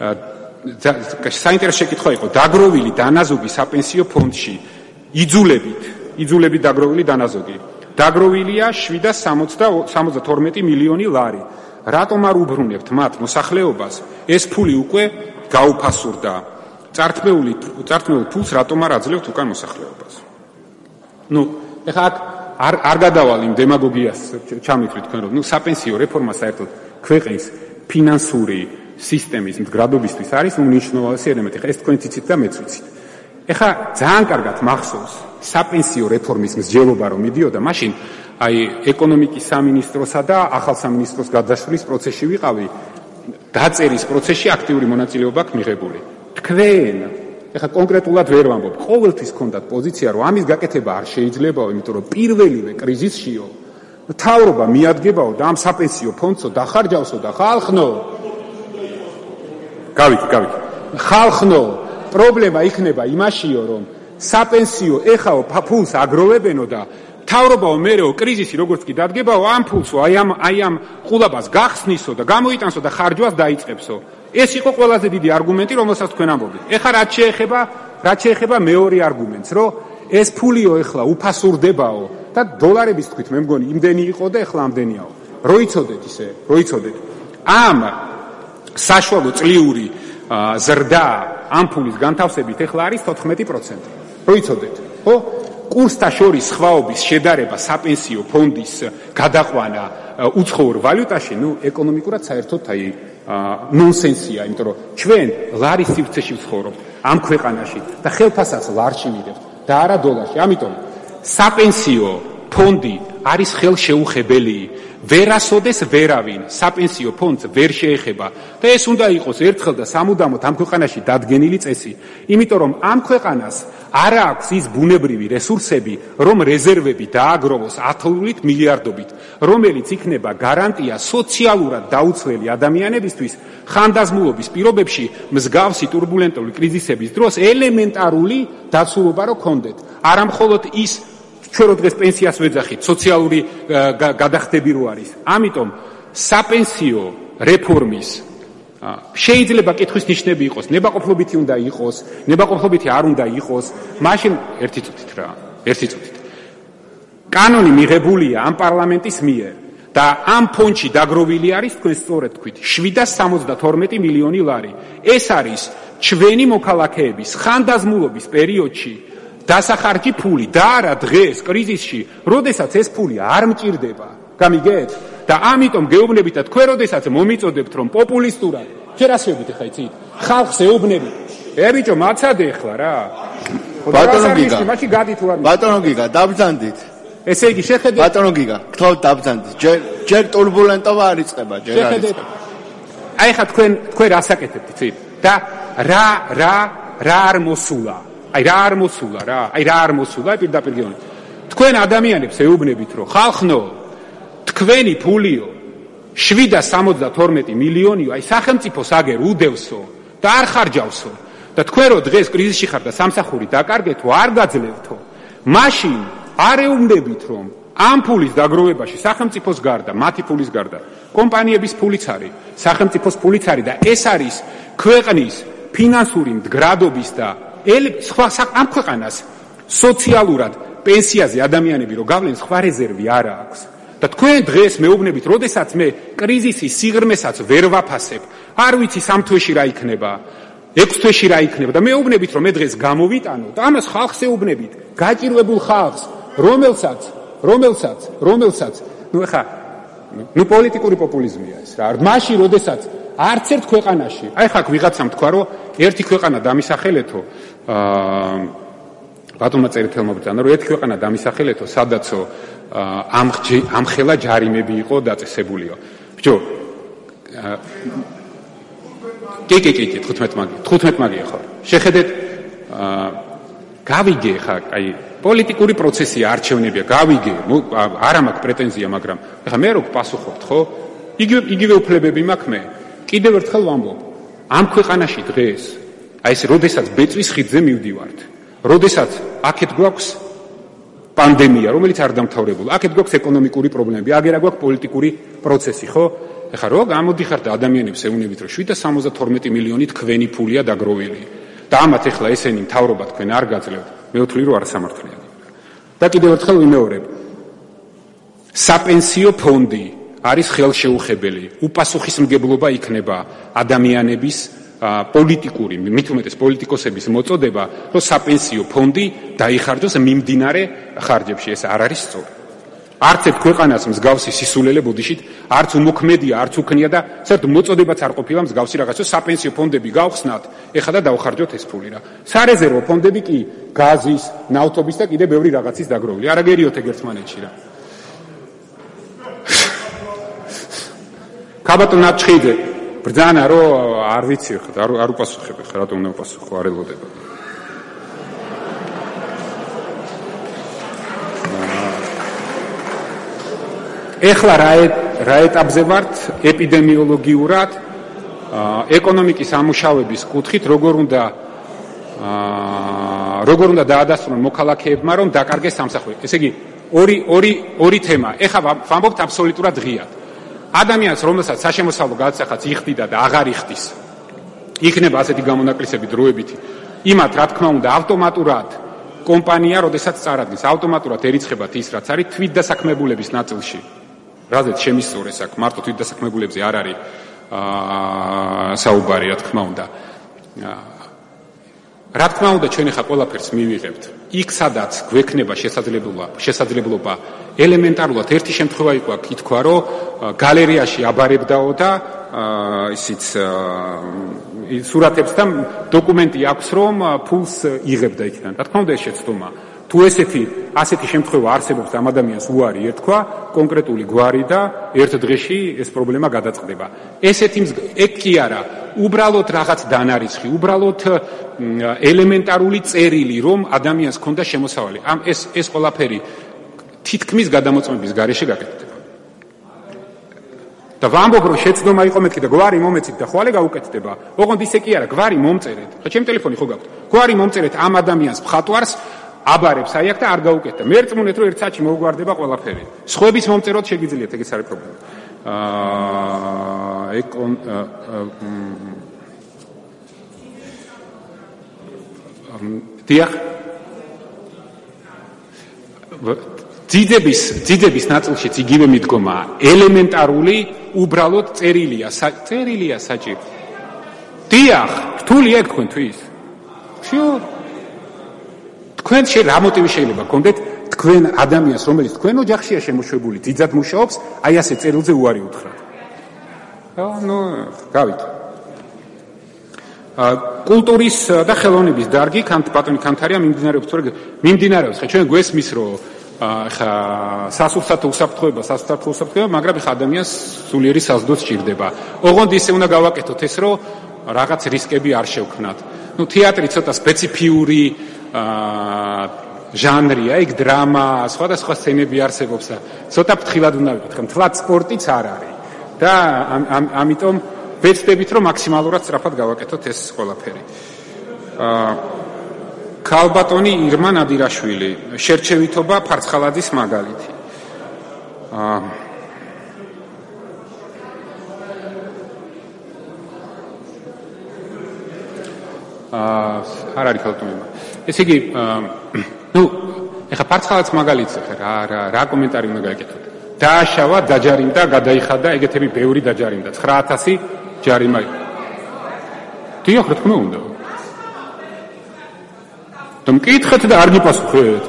საინტერესო შეკითხვა იყო, დაგროვილი დანაზოგი საპენსიო ფონდში იძულებით, იძულებით დაგროვილი დანაზოგი. დაგროვილია შვიდას სამოცდათორმეტი მილიონი ლარი. რატომ არ უბრუნებთ მათ მოსახლეობას? ეს ფული უკვე გაუფასურდა. წართმეული წართმეულ ფულს რატომ არ აძლევთ უკან მოსახლეობას? ნუ, ეხლა აქ არ არ გადავალ იმ დემაგოგიას, ჩამიხვით თქვენ რომ, ნუ საპენსიო რეფორმა საერთოდ ქვეყნის ფინანსური სისტემის მდგრადობისთვის არის უმნიშვნელოვანესი ელემენტი. ეხლა ეს თქვენ იცით და მეც ვიცით. ეხლა ძალიან კარგად მახსოვს საპენსიო რეფორმის მსჯელობა რომ მიდიოდა, მაშინ აი ეკონომიკის სამინისტროსა და ახალ სამინისტროს გადასვლის პროცესში ვიყავი, დაწერის პროცესში აქტიური მონაწილეობა აქვს მიღებული. თქვენ ეხლა კონკრეტულად ვერ ვამბობ, ყოველთვის გქონდათ პოზიცია, რომ ამის გაკეთება არ შეიძლებაო, იმიტომ რომ პირველივე კრიზისშიო მთავრობა მიადგებაო და ამ საპენსიო ფონდსო დახარჯავსო და ხალხნო გავიქ, გავიქ. ხალხნო, პრობლემა იქნება იმაშიო, რომ საპენსიო ეხაო ფულს აგროვებენო და მთავრობაო მერეო კრიზისი როგორც კი დადგებაო, ამ ფულსო აი ამ აი ამ ყულაბას გახსნისო და გამოიტანსო და ხარჯვას დაიწყებსო. ეს იყო ყველაზე დიდი არგუმენტი, რომელსაც თქვენ ამბობთ. ეხლა რაც შეეხება, რაც შეეხება მეორე არგუმენტს, რომ ეს ფულიო ეხლა უფასურდებაო და დოლარების თქვით, მე მგონი იმდენი იყო და ეხლა ამდენიაო. რო იცოდეთ ისე, რო იცოდეთ. ამ საშუალო წლიური ზრდა ამ ფულის განთავსებით ეხლა არის თოთხმეტი პროცენტი. რო იცოდეთ, ხო? კურსთა შორის სხვაობის შედარება საპენსიო ფონდის გადაყვანა უცხოურ ვალუტაში, ნუ ეკონომიკურად საერთოდ აი ნონსენსია, იმიტომ რომ ჩვენ ლარის სივრცეში ვცხოვრობთ ამ ქვეყანაში და ხელფასსაც ლარში მივიღებთ და არა დოლარში. ამიტომ საპენსიო ფონდი არის ხელშეუხებელი. ვერასოდეს ვერავინ საპენსიო ფონდს ვერ შეეხება და ეს უნდა იყოს ერთხელ და სამუდამოდ ამ ქვეყანაში დადგენილი წესი. იმიტომ რომ ამ ქვეყანას არ აქვს ის ბუნებრივი რესურსები, რომ რეზერვები დააგროვოს ათეულით მილიარდობით, რომელიც იქნება გარანტია სოციალურად დაუცველი ადამიანებისთვის ხანდაზმულობის პირობებში მსგავსი ტურბულენტული კრიზისების დროს ელემენტარული დაცულობა რო გქონდეთ. არა მხოლოდ ის ჩვენ რო დღეს პენსიას ვეძახით, სოციალური გადახდები რო არის. ამიტომ საპენსიო რეფორმის შეიძლება კითხვის ნიშნები იყოს, ნებაყოფლობითი უნდა იყოს, ნებაყოფლობითი არ უნდა იყოს, მაშინ ერთი წუთით რა, ერთი წუთით. კანონი მიღებულია ამ პარლამენტის მიერ და ამ ფონდში დაგროვილი არის თქვენ სწორედ თქვით შვიდას სამოცდათორმეტი მილიონი ლარი. ეს არის ჩვენი მოქალაქეების ხანდაზმულობის პერიოდში დასახარჯი ფული და არა დღეს კრიზისში, როდესაც ეს ფული არ მჭირდება. გამიგეთ? და ამიტომ გეუბნებით და თქვენ როდესაც მომიწოდებთ რომ პოპულისტურად შერასვებით ხა იცით ხალხს ეუბნებით ე ბიჭო მაცადე ხლა რა ბატონო გიგა მაშინ გადი თუ არ ბატონო გიგა დაბრძანდით ესე იგი შეხედეთ ბატონო გიგა გთხოვთ დაბრძანდით ჯერ ჯერ ტურბულენტობა არ იწყება ჯერ არ იწყება აი ხა თქვენ თქვენ რასაკეთებთ იცით და რა რა რა არ მოსულა აი რა არ მოსულა რა აი რა არ მოსულა პირდაპირ გეუბნებით თქვენ ადამიანებს ეუბნებით რომ ხალხნო თქვენი ფულიო შვიდას სამოცდათორმეტი მილიონიო აი სახელმწიფოს აგერ უდევსო და არ ხარჯავსო და თქვენ რო დღეს კრიზისში ხართ და სამსახური დაკარგეთო არ გაძლევთო მაშინ არ ეუბნებით რომ ამ ფულის დაგროვებაში სახელმწიფოს გარდა მათი ფულის გარდა კომპანიების ფულიც არის სახელმწიფოს ფულიც არის და ეს არის ქვეყნის ფინანსური მდგრადობის და სხვა ამ ქვეყანას სოციალურად პენსიაზე ადამიანები რო გავლენ სხვა რეზერვი არ აქვს და თქვენ დღეს მეუბნებით, როდესაც მე კრიზისის სიღრმესაც ვერ ვაფასებ, არ ვიცი სამ თვეში რა იქნება, ექვს თვეში რა იქნება და მეუბნებით, რომ მე დღეს გამოვიტანო და ამას ხალხს ეუბნებით, გაჭირვებულ ხალხს, რომელსაც, რომელსაც, რომელსაც, ნუ ეხა, ნუ პოლიტიკური პოპულიზმია ეს რა. მაშინ, როდესაც არც ერთ ქვეყანაში, აი ხა ვიღაცამ თქვა, რომ ერთი ქვეყანა დამისახელეთო, აა ბატონმა წერეთელმა ბრძანა, რომ ერთი ქვეყანა დამისახელეთო, სადაცო ამ ამ ხელა ჯარიმები იყო დაწესებულიო. ბიჭო კი კი კი თხუთმეტ მაგი თხუთმეტ მაგია ხო შეხედეთ გავიგე ხა აი პოლიტიკური პროცესია არჩევნებია გავიგე არ მაქვს პრეტენზია მაგრამ ხა მე რო გპასუხობთ ხო იგივე იგივე უფლებები მაქვს მე კიდევ ერთხელ ვამბობ ამ ქვეყანაში დღეს აი ეს როდესაც ბეწვის ხიდზე მივდივართ როდესაც აქეთ გვაქვს პანდემია, რომელიც არ დამთავრებულა. აქეთ გვაქვს ეკონომიკური პრობლემები, აგერა გვაქვს პოლიტიკური პროცესი, ხო? ეხლა რო გამოდიხარ და ადამიანებს ეუბნებით, რომ შვიდას სამოცდათორმეტი მილიონი თქვენი ფულია დაგროვილი. და ამათ ეხლა ესენი მთავრობა თქვენ არ გაძლევთ. მე ვთვლი, რომ არასამართლია. და კიდევ ერთხელ ვიმეორებ. საპენსიო ფონდი არის ხელშეუხებელი. უპასუხისმგებლობა იქნება ადამიანების პოლიტიკური, მით უმეტეს პოლიტიკოსების მოწოდება, რომ საპენსიო ფონდი დაიხარჯოს მიმდინარე ხარჯებში, ეს არ არის სწორი. არც ერთ ქვეყანას მსგავსი სისულელე ბოდიშით, არც უმოქმედია, არც უქნია და საერთოდ მოწოდებაც არ ყოფილა მსგავსი რაღაცა, საპენსიო ფონდები გავხსნათ, ეხლა და დავხარჯოთ ეს ფული რა. სარეზერვო ფონდები კი გაზის, ნავთობის და კიდე ბევრი რაღაცის დაგროვილი. არა გერიოთ ეგ ერთმანეთში რა. ქაბატონ ნაჩხიძე ბრძანა რომ არ ვიცი ხა არ არ უპასუხებ ხა რატომ უნდა უპასუხო არ ელოდება ეხლა რა რა ეტაპზე ვართ ეპიდემიოლოგიურად ეკონომიკის ამუშავების კუთხით როგორ უნდა როგორ უნდა დაადასტურონ მოქალაქეებმა რომ დაკარგეს სამსახური ესე იგი ორი ორი ორი თემა ეხლა ვამბობთ აბსოლუტურად ღიად ადამიანს რომელსაც საშემოსავლო გადასახადს იხდიდა და აღარ იხდის იქნება ასეთი გამონაკლისები დროებითი იმათ რა თქმა უნდა ავტომატურად კომპანია როდესაც წარადგენს ავტომატურად ერიცხებათ ის რაც არის თვითდასაქმებულების ნაწილში რაზეც შემისწორეს აქ მარტო თვითდასაქმებულებზე არ არის აა საუბარი რა თქმა უნდა რა თქმა უნდა ჩვენ ახლა ყველაფერს მივიღებთ იქ სადაც გვექნება შესაძლებლობა შესაძლებლობა ელემენტარულად ერთი შემთხვევა იყო აქ ითქვა რომ გალერეაში აბარებდაო და ისიც სურათებს და დოკუმენტი აქვს რომ ფულს იღებდა იქიდან რა თქმა უნდა ეს შეცდომა თუ ესეთი ასეთი შემთხვევა არსებობს ამ ადამიანს უარი ეთქვა კონკრეტული გვარი და ერთ დღეში ეს პრობლემა გადაწყდება ესეთი ეგ კი არა უბრალოდ რაღაც დანარიცხი უბრალოდ ელემენტარული წერილი რომ ადამიანს ჰქონდა შემოსავალი ამ ეს ეს ყველაფერი თითქმის გადამოწმების გარეშე გაკეთდება და ვამბობ რომ შეცდომა იყო მეთქი და გვარი მომეცით და ხვალე გაუკეთდება ოღონდ ისე კი არა გვარი მომწერეთ ხა ჩემი ტელეფონი ხო გაქვთ გვარი მომწერეთ ამ ადამიანს მხატვარს აბარებს აი აქ და არ გაუკეთდა. მე რწმუნეთ რომ ერთ საათში მოგვარდება ყველაფერი. სხვების მომწეროთ შეგიძლიათ, ეგეც არის პრობლემა. აა ეკონ დიახ ძიძების ძიძების ნაწილშიც იგივე მიდგომაა ელემენტარული უბრალოდ წერილია წერილია საჭირო დიახ რთულია ეგ თქვენთვის შო თქვენ შე რა მოტივი შეიძლება გქონდეთ თქვენ ადამიანს რომელიც თქვენ ოჯახშია შემოშვებული ძიძად მუშაობს აი ასე წერილზე უარი უთხრათ ანუ გავით კულტურის და ხელოვნების დარგი კანტ ბატონი კანთარია მიმდინარეობს თორე მიმდინარეობს ხა ჩვენ გვესმის რომ ხა სასურსათო უსაფრთხოება სასურსათო უსაფრთხოება მაგრამ ხა ადამიანს სულიერი საზრდო სჭირდება ოღონდ ისე უნდა გავაკეთოთ ეს რომ რაღაც რისკები არ შევქმნათ ნუ თეატრი ცოტა სპეციფიური ჟანრია იქ დრამა სხვადასხვა სცენები არსებობს და ცოტა ფრთხილად უნდა ვიყოთ ხა მთლად სპორტიც არ არის და ამიტომ ვეცდებით რომ მაქსიმალურად სწრაფად გავაკეთოთ ეს ყველაფერი აა ქალბატონი ირმა ნადირაშვილი შერჩევითობა ფარცხალაძის მაგალითი აა აა არ არის ხალხტოება ესე იგი ნუ ეხა ფარცხალაძის მაგალითზე რა რა რა კომენტარი უნდა გააკეთოთ დააშავა დაჯარიმდა გადაიხადა ეგეთები ბევრი დაჯარიმდა ცხრა ათასი ჯარიმა დიახ რა თქმა უნდა და მკითხეთ და არ გიპასუხეთ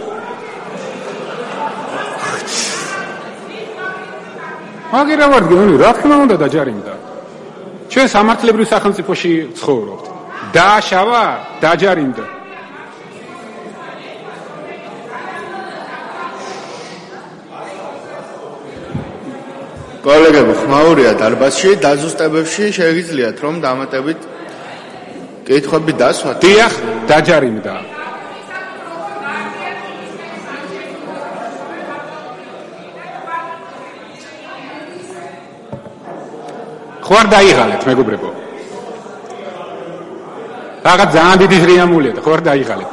მაგერა ვარ გონი რა თქმა უნდა დაჯარიმდა ჩვენ სამართლებრივ სახელმწიფოში ცხოვრობთ დააშავა დაჯარიმდა კოლეგები ხმაურია დარბაზში დაზუსტებებში შეგიძლიათ რომ დამატებით კითხვები დასვათ დიახ დაჯარიმდა ხო არ დაიღალეთ მეგობრებო რაღაც ძალიან დიდი ღრიამულია და ხო არ დაიღალეთ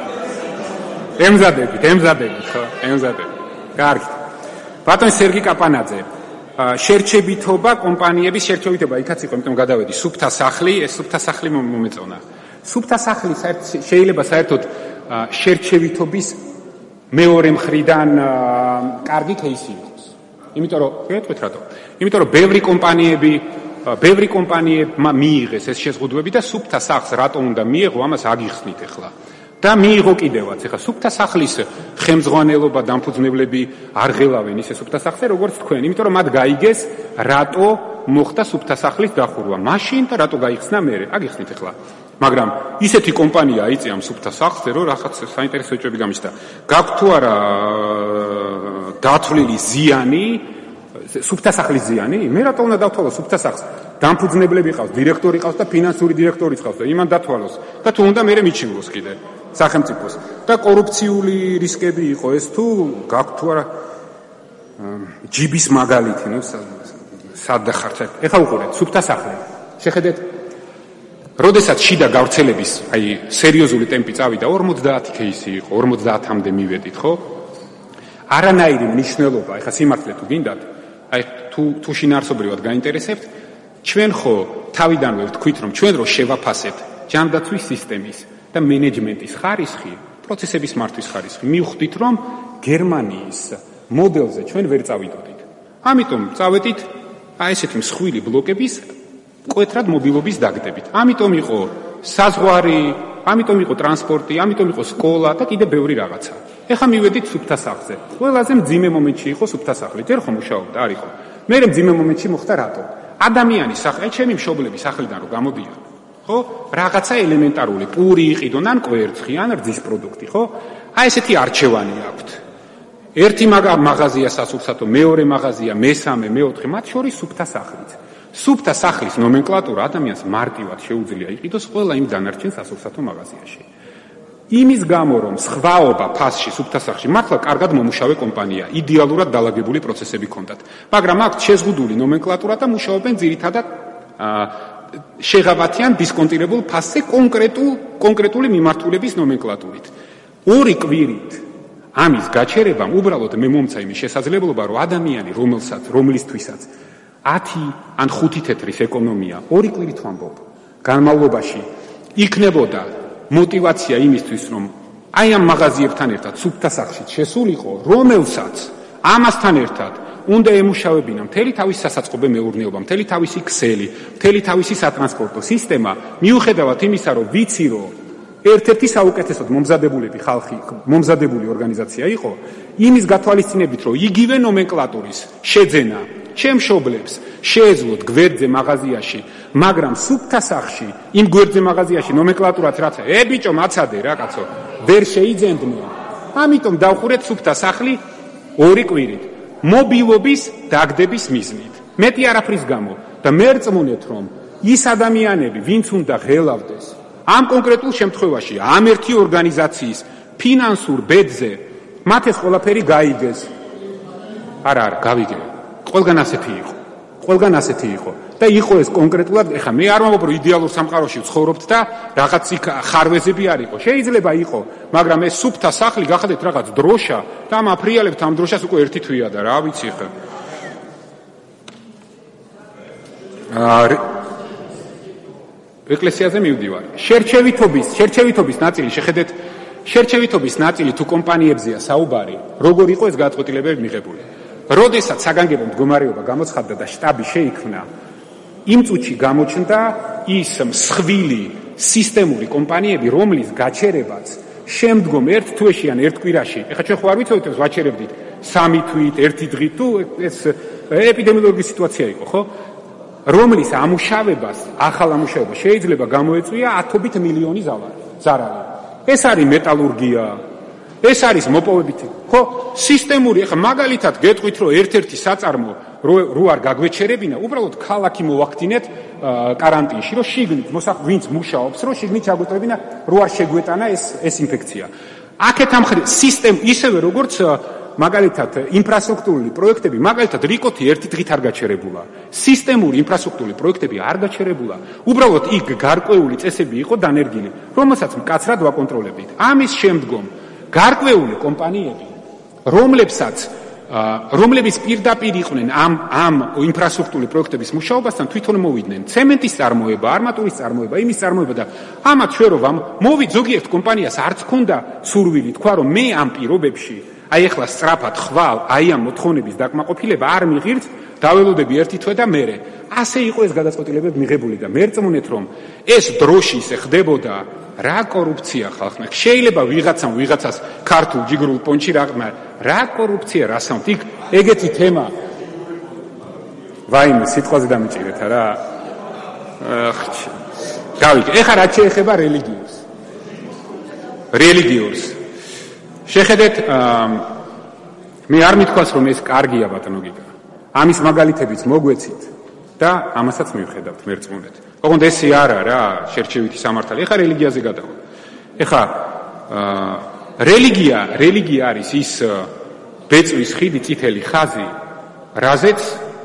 ემზადებით ემზადებით ხო ემზადებით კარგი ბატონი სერგი კაპანაძე შერჩევითობა კომპანიების შერჩევითობა იქაც იყო იმიტომ გადავედი სუფთა სახლი ეს სუფთა სახლი მომეწონა სუფთა სახლი შეიძლება საერთოდ შერჩევითობის მეორე მხრიდან კარგი кейსი იყოს იმიტომ რომ გეტყვით რატო იმიტომ რომ ბევრი კომპანიები ბევრი კომპანიებმა მიიღეს ეს შეზღუდვები და სუფთა სახლს რატო უნდა მიეღო ამას აგიხსნით ახლა და მიიღო კიდევაც ახლა სუფთა სახლის ხელმძღვანელობა დამფუძნებლები არ ღელავენ ისე სუფთა სახლზე როგორც თქვენ იმიტომ რომ მათ გაიგეს რატო მოხდა სუფთა სახლის დახურვა მაშინ და რატო გაიხსნა მერე აგიხსნით ახლა მაგრამ ისეთი კომპანია აიწია სუფთა სახლზე რომ რაღაც საინტერესო ეჭვები გამიშთა გაქვთ თუ არა დათვლილი ზიანი სუფთა სახლის ზიანი მე რატო უნდა დავთვალო სუფთა სახლს დამფუძნებლები ყავს დირექტორი ყავს და ფინანსური დირექტორიც ყავს და იმან დათვალოს და თუ უნდა მერე მიჩივლოს კიდე სახელმწიფოს და კორუფციული რისკები იყო ეს თუ გაქვთ თუ არა ჯიბის მაგალითი ნუ სად დახართ ეხლა უყურეთ სუფთა სახლი შეხედეთ როდესაც შიდა გავრცელების აი სერიოზული ტემპი წავიდა ორმოცდაათი кейსი იყო ორმოცდაათამდე მივედით ხო არანაირი მნიშვნელობა ეხლა სიმართლე თუ გინდათ აი თუ თუ შინაარსობრივად გაინტერესებთ ჩვენ ხო თავიდანვე ვთქვით რომ ჩვენ რო შევაფასებთ ჯანდაცვის სისტემის და მენეჯმენტის ხარისხი პროცესების მართვის ხარისხი მივხვდით რომ გერმანიის მოდელზე ჩვენ ვერ წავიდოდით ამიტომ წავედით აი ესეთი მსხვილი ბლოკების მკვეთრად მობილობის დაგდებით ამიტომ იყო საზღვარი ამიტომ იყო ტრანსპორტი ამიტომ იყო სკოლა და კიდე ბევრი რაღაცა ეხლა მივედით სუფთა სახლზე ყველაზე მძიმე მომენტში იყო სუფთა სახლი ჯერ ხომ მუშაობდა არ იყო მე მძიმე მომენტში მოხდა რატო ადამიანის სახე ჩემი მშობლების სახლიდან რო გამოდიან ხო რაღაცა ელემენტარული პური იყიდონ ან კვერცხი ან რძის პროდუქტი ხო აი ესეთი არჩევანი აქვთ ერთი მაღაზია სასურსათო მეორე მაღაზია მესამე მეოთხე მათ შორის სუფთა სახლიც სუფთა სახლის ნომენკლატურა ადამიანს მარტივად შეუძლია იყიდოს ყველა იმ დანარჩენ სასურსათო მაღაზიაში იმის გამო რომ სხვაობა ფასში სუფთა სახლში მართლა კარგად მომუშავე კომპანია იდეალურად დალაგებული პროცესები ჰქონდათ მაგრამ აქვთ შეზღუდული ნომენკლატურა და მუშაობენ ძირითადად შეღავათიან დისკონტირებულ ფასზე კონკრეტულ კონკრეტული მიმართულების ნომენკლატურით ორი კვირით ამის გაჩერებამ უბრალოდ მე მომცა იმის შესაძლებლობა რომ ადამიანი რომელსაც რომლისთვისაც ათი ან ხუთი თეთრის ეკონომია, ორი კვირით ვამბობ, განმავლობაში იქნებოდა мотивация იმისთვის, რომ აი ამ მაღაზიებთან ერთად სუფთა სახლში შესულიყო, რომელსაც ამასთან ერთად უნდა ემუშავებინა მთელი თავისი სასაწყობე მეურნეობა, მთელი თავისი ქსელი, მთელი თავისი სატრანსპორტო სისტემა, მიუხედავად იმისა, რომ ვიცი, რომ ერთ-ერთი საუკეთესოდ მომზადებულები ხალხი, მომზადებული ორგანიზაცია იყო, იმის გათვალისწინებით, რომ იგივე ნომენკლატურის შეძენა ჩემ მშობლებს შეეძლოთ გვერდზე მაღაზიაში, მაგრამ სუფთა სახლში, იმ გვერდზე მაღაზიაში ნომენკლატურაც რაცა, ე ბიჭო, მაცადე რა კაცო, ვერ შეიძენდნენ. ამიტომ დავხურეთ სუფთა სახლი ორი კვირით. მობილობის დაგდების მიზნით. მეტი არაფრის გამო და მე რწმუნეთ, რომ ის ადამიანები, ვინც უნდა ღელავდეს ამ კონკრეტულ შემთხვევაში, ამ ერთი ორგანიზაციის ფინანსურ ბედზე, მათ ეს ყველაფერი გაიგეს. არა, არა, გავიგე. ყველგან ასეთი იყო. ყველგან ასეთი იყო. და იყო ეს კონკრეტულად, ეხლა მე არ ვამბობ, რომ იდეალურ სამყაროში ვცხოვრობთ და რაღაც იქ ხარვეზები არ იყო. შეიძლება იყო, მაგრამ ეს სუფთა სახლი გახადეთ რაღაც დროშა და ამ აფრიალებთ ამ დროშას უკვე ერთი თვია და რა ვიცი ხა. აა ეკლესიაზე მივდივარ. შერჩევითობის, შერჩევითობის ნაწილი შეხედეთ, შერჩევითობის ნაწილი თუ კომპანიებზეა საუბარი, როგორ იყო ეს გადაწყვეტილებები მიღებული. როდესაც საგანგებო მდგომარეობა გამოცხადდა და შტაბი შეიქმნა, იმ წუთში გამოჩნდა ის მსხვილი სისტემური კომპანიები, რომლის გაჩერებაც შემდგომ ერთ თვეში ან ერთ კვირაში, ეხლა ჩვენ ხო არ ვიცოდით, რომ ვაჩერებდით სამი თვით, ერთი დღით, თუ ეს ეპიდემიოლოგიური სიტუაცია იყო, ხო? რომლის ამუშავებას, ახალ ამუშავებას შეიძლება გამოეწვია ათობით მილიონი ზარალი. ეს არის მეტალურგია, ეს არის მოპოვებითი, ხო? სისტემური, ეხლა მაგალითად გეტყვით, რომ ერთ-ერთი საწარმო რო არ გაგვეჩერებინა, უბრალოდ ქალაქი მოვაქდინეთ კარანტინში, რომ შიგნით მოსახლე ვინც მუშაობს, რომ შიგნით ჩაგვეტყობინა, რო არ შეგვეტანა ეს ეს ინფექცია. აქეთ ამ სისტემ ისევე როგორც მაგალითად ინფრასტრუქტურული პროექტები, მაგალითად რიკოთი ერთი დღით არ გაჩერებულა. სისტემური ინფრასტრუქტურული პროექტები არ გაჩერებულა. უბრალოდ იქ გარკვეული წესები იყო დანერგილი, რომელსაც მკაცრად ვაკონტროლებით. ამის შემდგომ გარკვეული კომპანიები, რომლებსაც რომლებიც პირდაპირ იყვნენ ამ ამ ინფრასტრუქტურული პროექტების მუშაობასთან, თვითონ მოვიდნენ ცემენტის წარმოება, არმატურის წარმოება, იმის წარმოება და ამათ შევერობამ მოვიდ ზოგიერთ კომპანიას არც ქონდა სურვილი თქვა, რომ მე ამ პირობებში აი ახლა სწრაფად ხვალ აი ამ მოთხოვნების დაკმაყოფილება არ მიღირთ, დაველოდები ერთი თვე და მერე. ასე იყო ეს გადაწყვეტილებები მიღებული და მე რწმუნეთ, რომ ეს დროში ისე ხდებოდა, რა კორუფცია ხალხმა. შეიძლება ვიღაცამ ვიღაცას ქართულ ჯიგრულ პონჩი რაღაცა, რა კორუფცია, რა სამთ. იქ ეგეთი თემა. ვაიმე, სიტყვაზე დამიჭირეთ რა. ახ, გავიგე. ეხლა რა შეეხება რელიგიურს. რელიგიურს. შეხედეთ, მე არ მithქვას, რომ ეს კარგია ბატონო გიგა. ამის მაგალითებიც მოგვეცით და ამასაც მივხედავთ, მე რწმუნეთ. ოღონდ ესე არა რა, შერჩევითი სამართალი. ეხლა რელიგიაზე გადავალ. ეხლა რელიგია, რელიგია არის ის ბეწვის ხიდი, წითელი ხაზი, რაზეც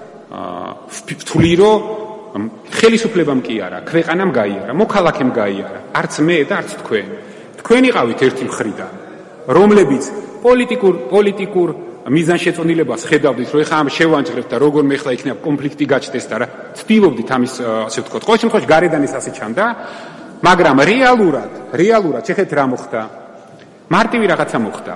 ვთვლი, რომ ხელისუფლებამ კი არა, ქვეყანამ გაიარა, მოქალაქემ გაიარა, არც მე და არც თქვენ. თქვენ იყავით ერთი მხრიდან, რომლებიც პოლიტიკურ პოლიტიკურ მიზანშეწონილებას ხედავდით, რომ ეხლა ამ შევანჯღებთ და როგორ მე ხლა იქნება კონფლიქტი გაჩნდეს და რა, ცდილობდით ამის ასე ვთქვათ. ყოველ შემთხვევაში გარედან ეს ასე ჩანდა, მაგრამ რეალურად, რეალურად შეხედეთ რა მოხდა. მარტივი რაღაცა მოხდა.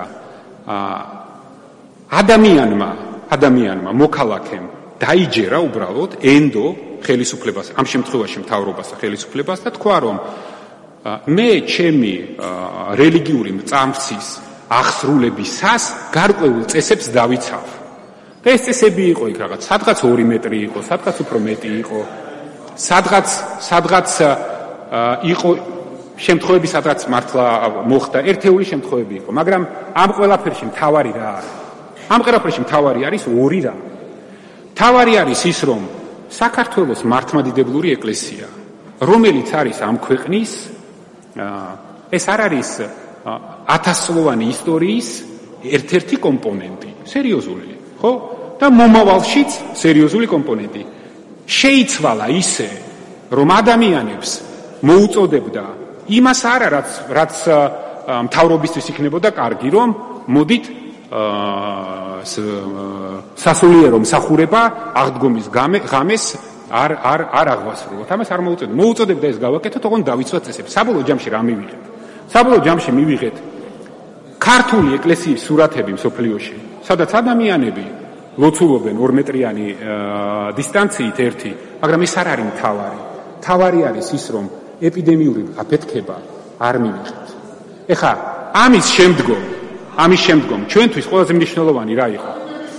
ადამიანმა, ადამიანმა, მოქალაქემ დაიჯერა უბრალოდ ენდო ხელისუფლებას, ამ შემთხვევაში მთავრობას და ხელისუფლებას და თქვა, რომ მე ჩემი რელიგიური მწამსის აღსრულებისას გარკვეულ წესებს დავიცავ. და ეს წესები იყო იქ რაღაც, სადღაც ორი მეტრი იყო, სადღაც უფრო მეტი იყო, სადღაც სადღაც იყო შემთხვევები, სადღაც მართლა მოხდა, ერთეული შემთხვევები იყო, მაგრამ ამ ყველაფერში მთავარი რა არის? ამ ყველაფერში მთავარი არის ორი რამ. მთავარი არის ის, რომ საქართველოს მართლმადიდებლური ეკლესია, რომელიც არის ამ ქვეყნის, ეს არ არის ათასწლოვანი ისტორიის ერთ-ერთი კომპონენტი, სერიოზული, ხო? და მომავალშიც სერიოზული კომპონენტი. შეიცვალა ისე, რომ ადამიანებს მოუწოდებდა იმას არა, რაც რაც მთავრობისთვის იქნებოდა კარგი, რომ მოდით სასულიერო მსახურება აღდგომის ღამეს არ არ არ აღვასრულოთ. ამას არ მოუწოდებ. მოუწოდებ და ეს გავაკეთოთ, ოღონდ დავიცვათ წესები. საბოლოო ჯამში რა მივიღეთ? საბოლოო ჯამში მივიღეთ ქართული ეკლესიის სურათები მსოფლიოში, სადაც ადამიანები ლოცულობენ ორმეტრიანი დისტანციით ერთი, მაგრამ ეს არ არის მთავარი. მთავარი არის ის, რომ ეპიდემიური აფეთქება არ მივიღეთ. ეხლა ამის შემდგომ, ამის შემდგომ ჩვენთვის ყველაზე მნიშვნელოვანი რა იყო?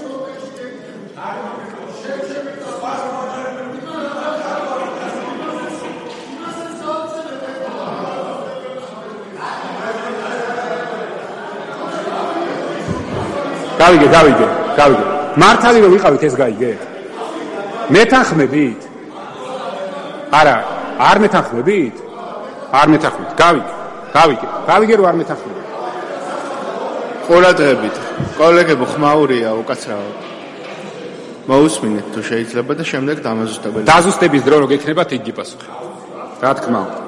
გავიგე, გავიგე, გავიგე. მართალი რომ ვიყავით ეს გაიგეთ? მეთანხმებით? არა, არ მეთანხმებით? არ მეთანხმებით. გავიგე, გავიგე. გავიგე რომ არ მეთანხმებით. ყურადღებით. კოლეგებო, ხმაურია უკაცრავად. მოусმინეთ თუ შეიძლება და შემდეგ დამაზუსტებელია. დაზუსტების დრო რო გექნებათ იგი პასუხი. რა თქმა უნდა.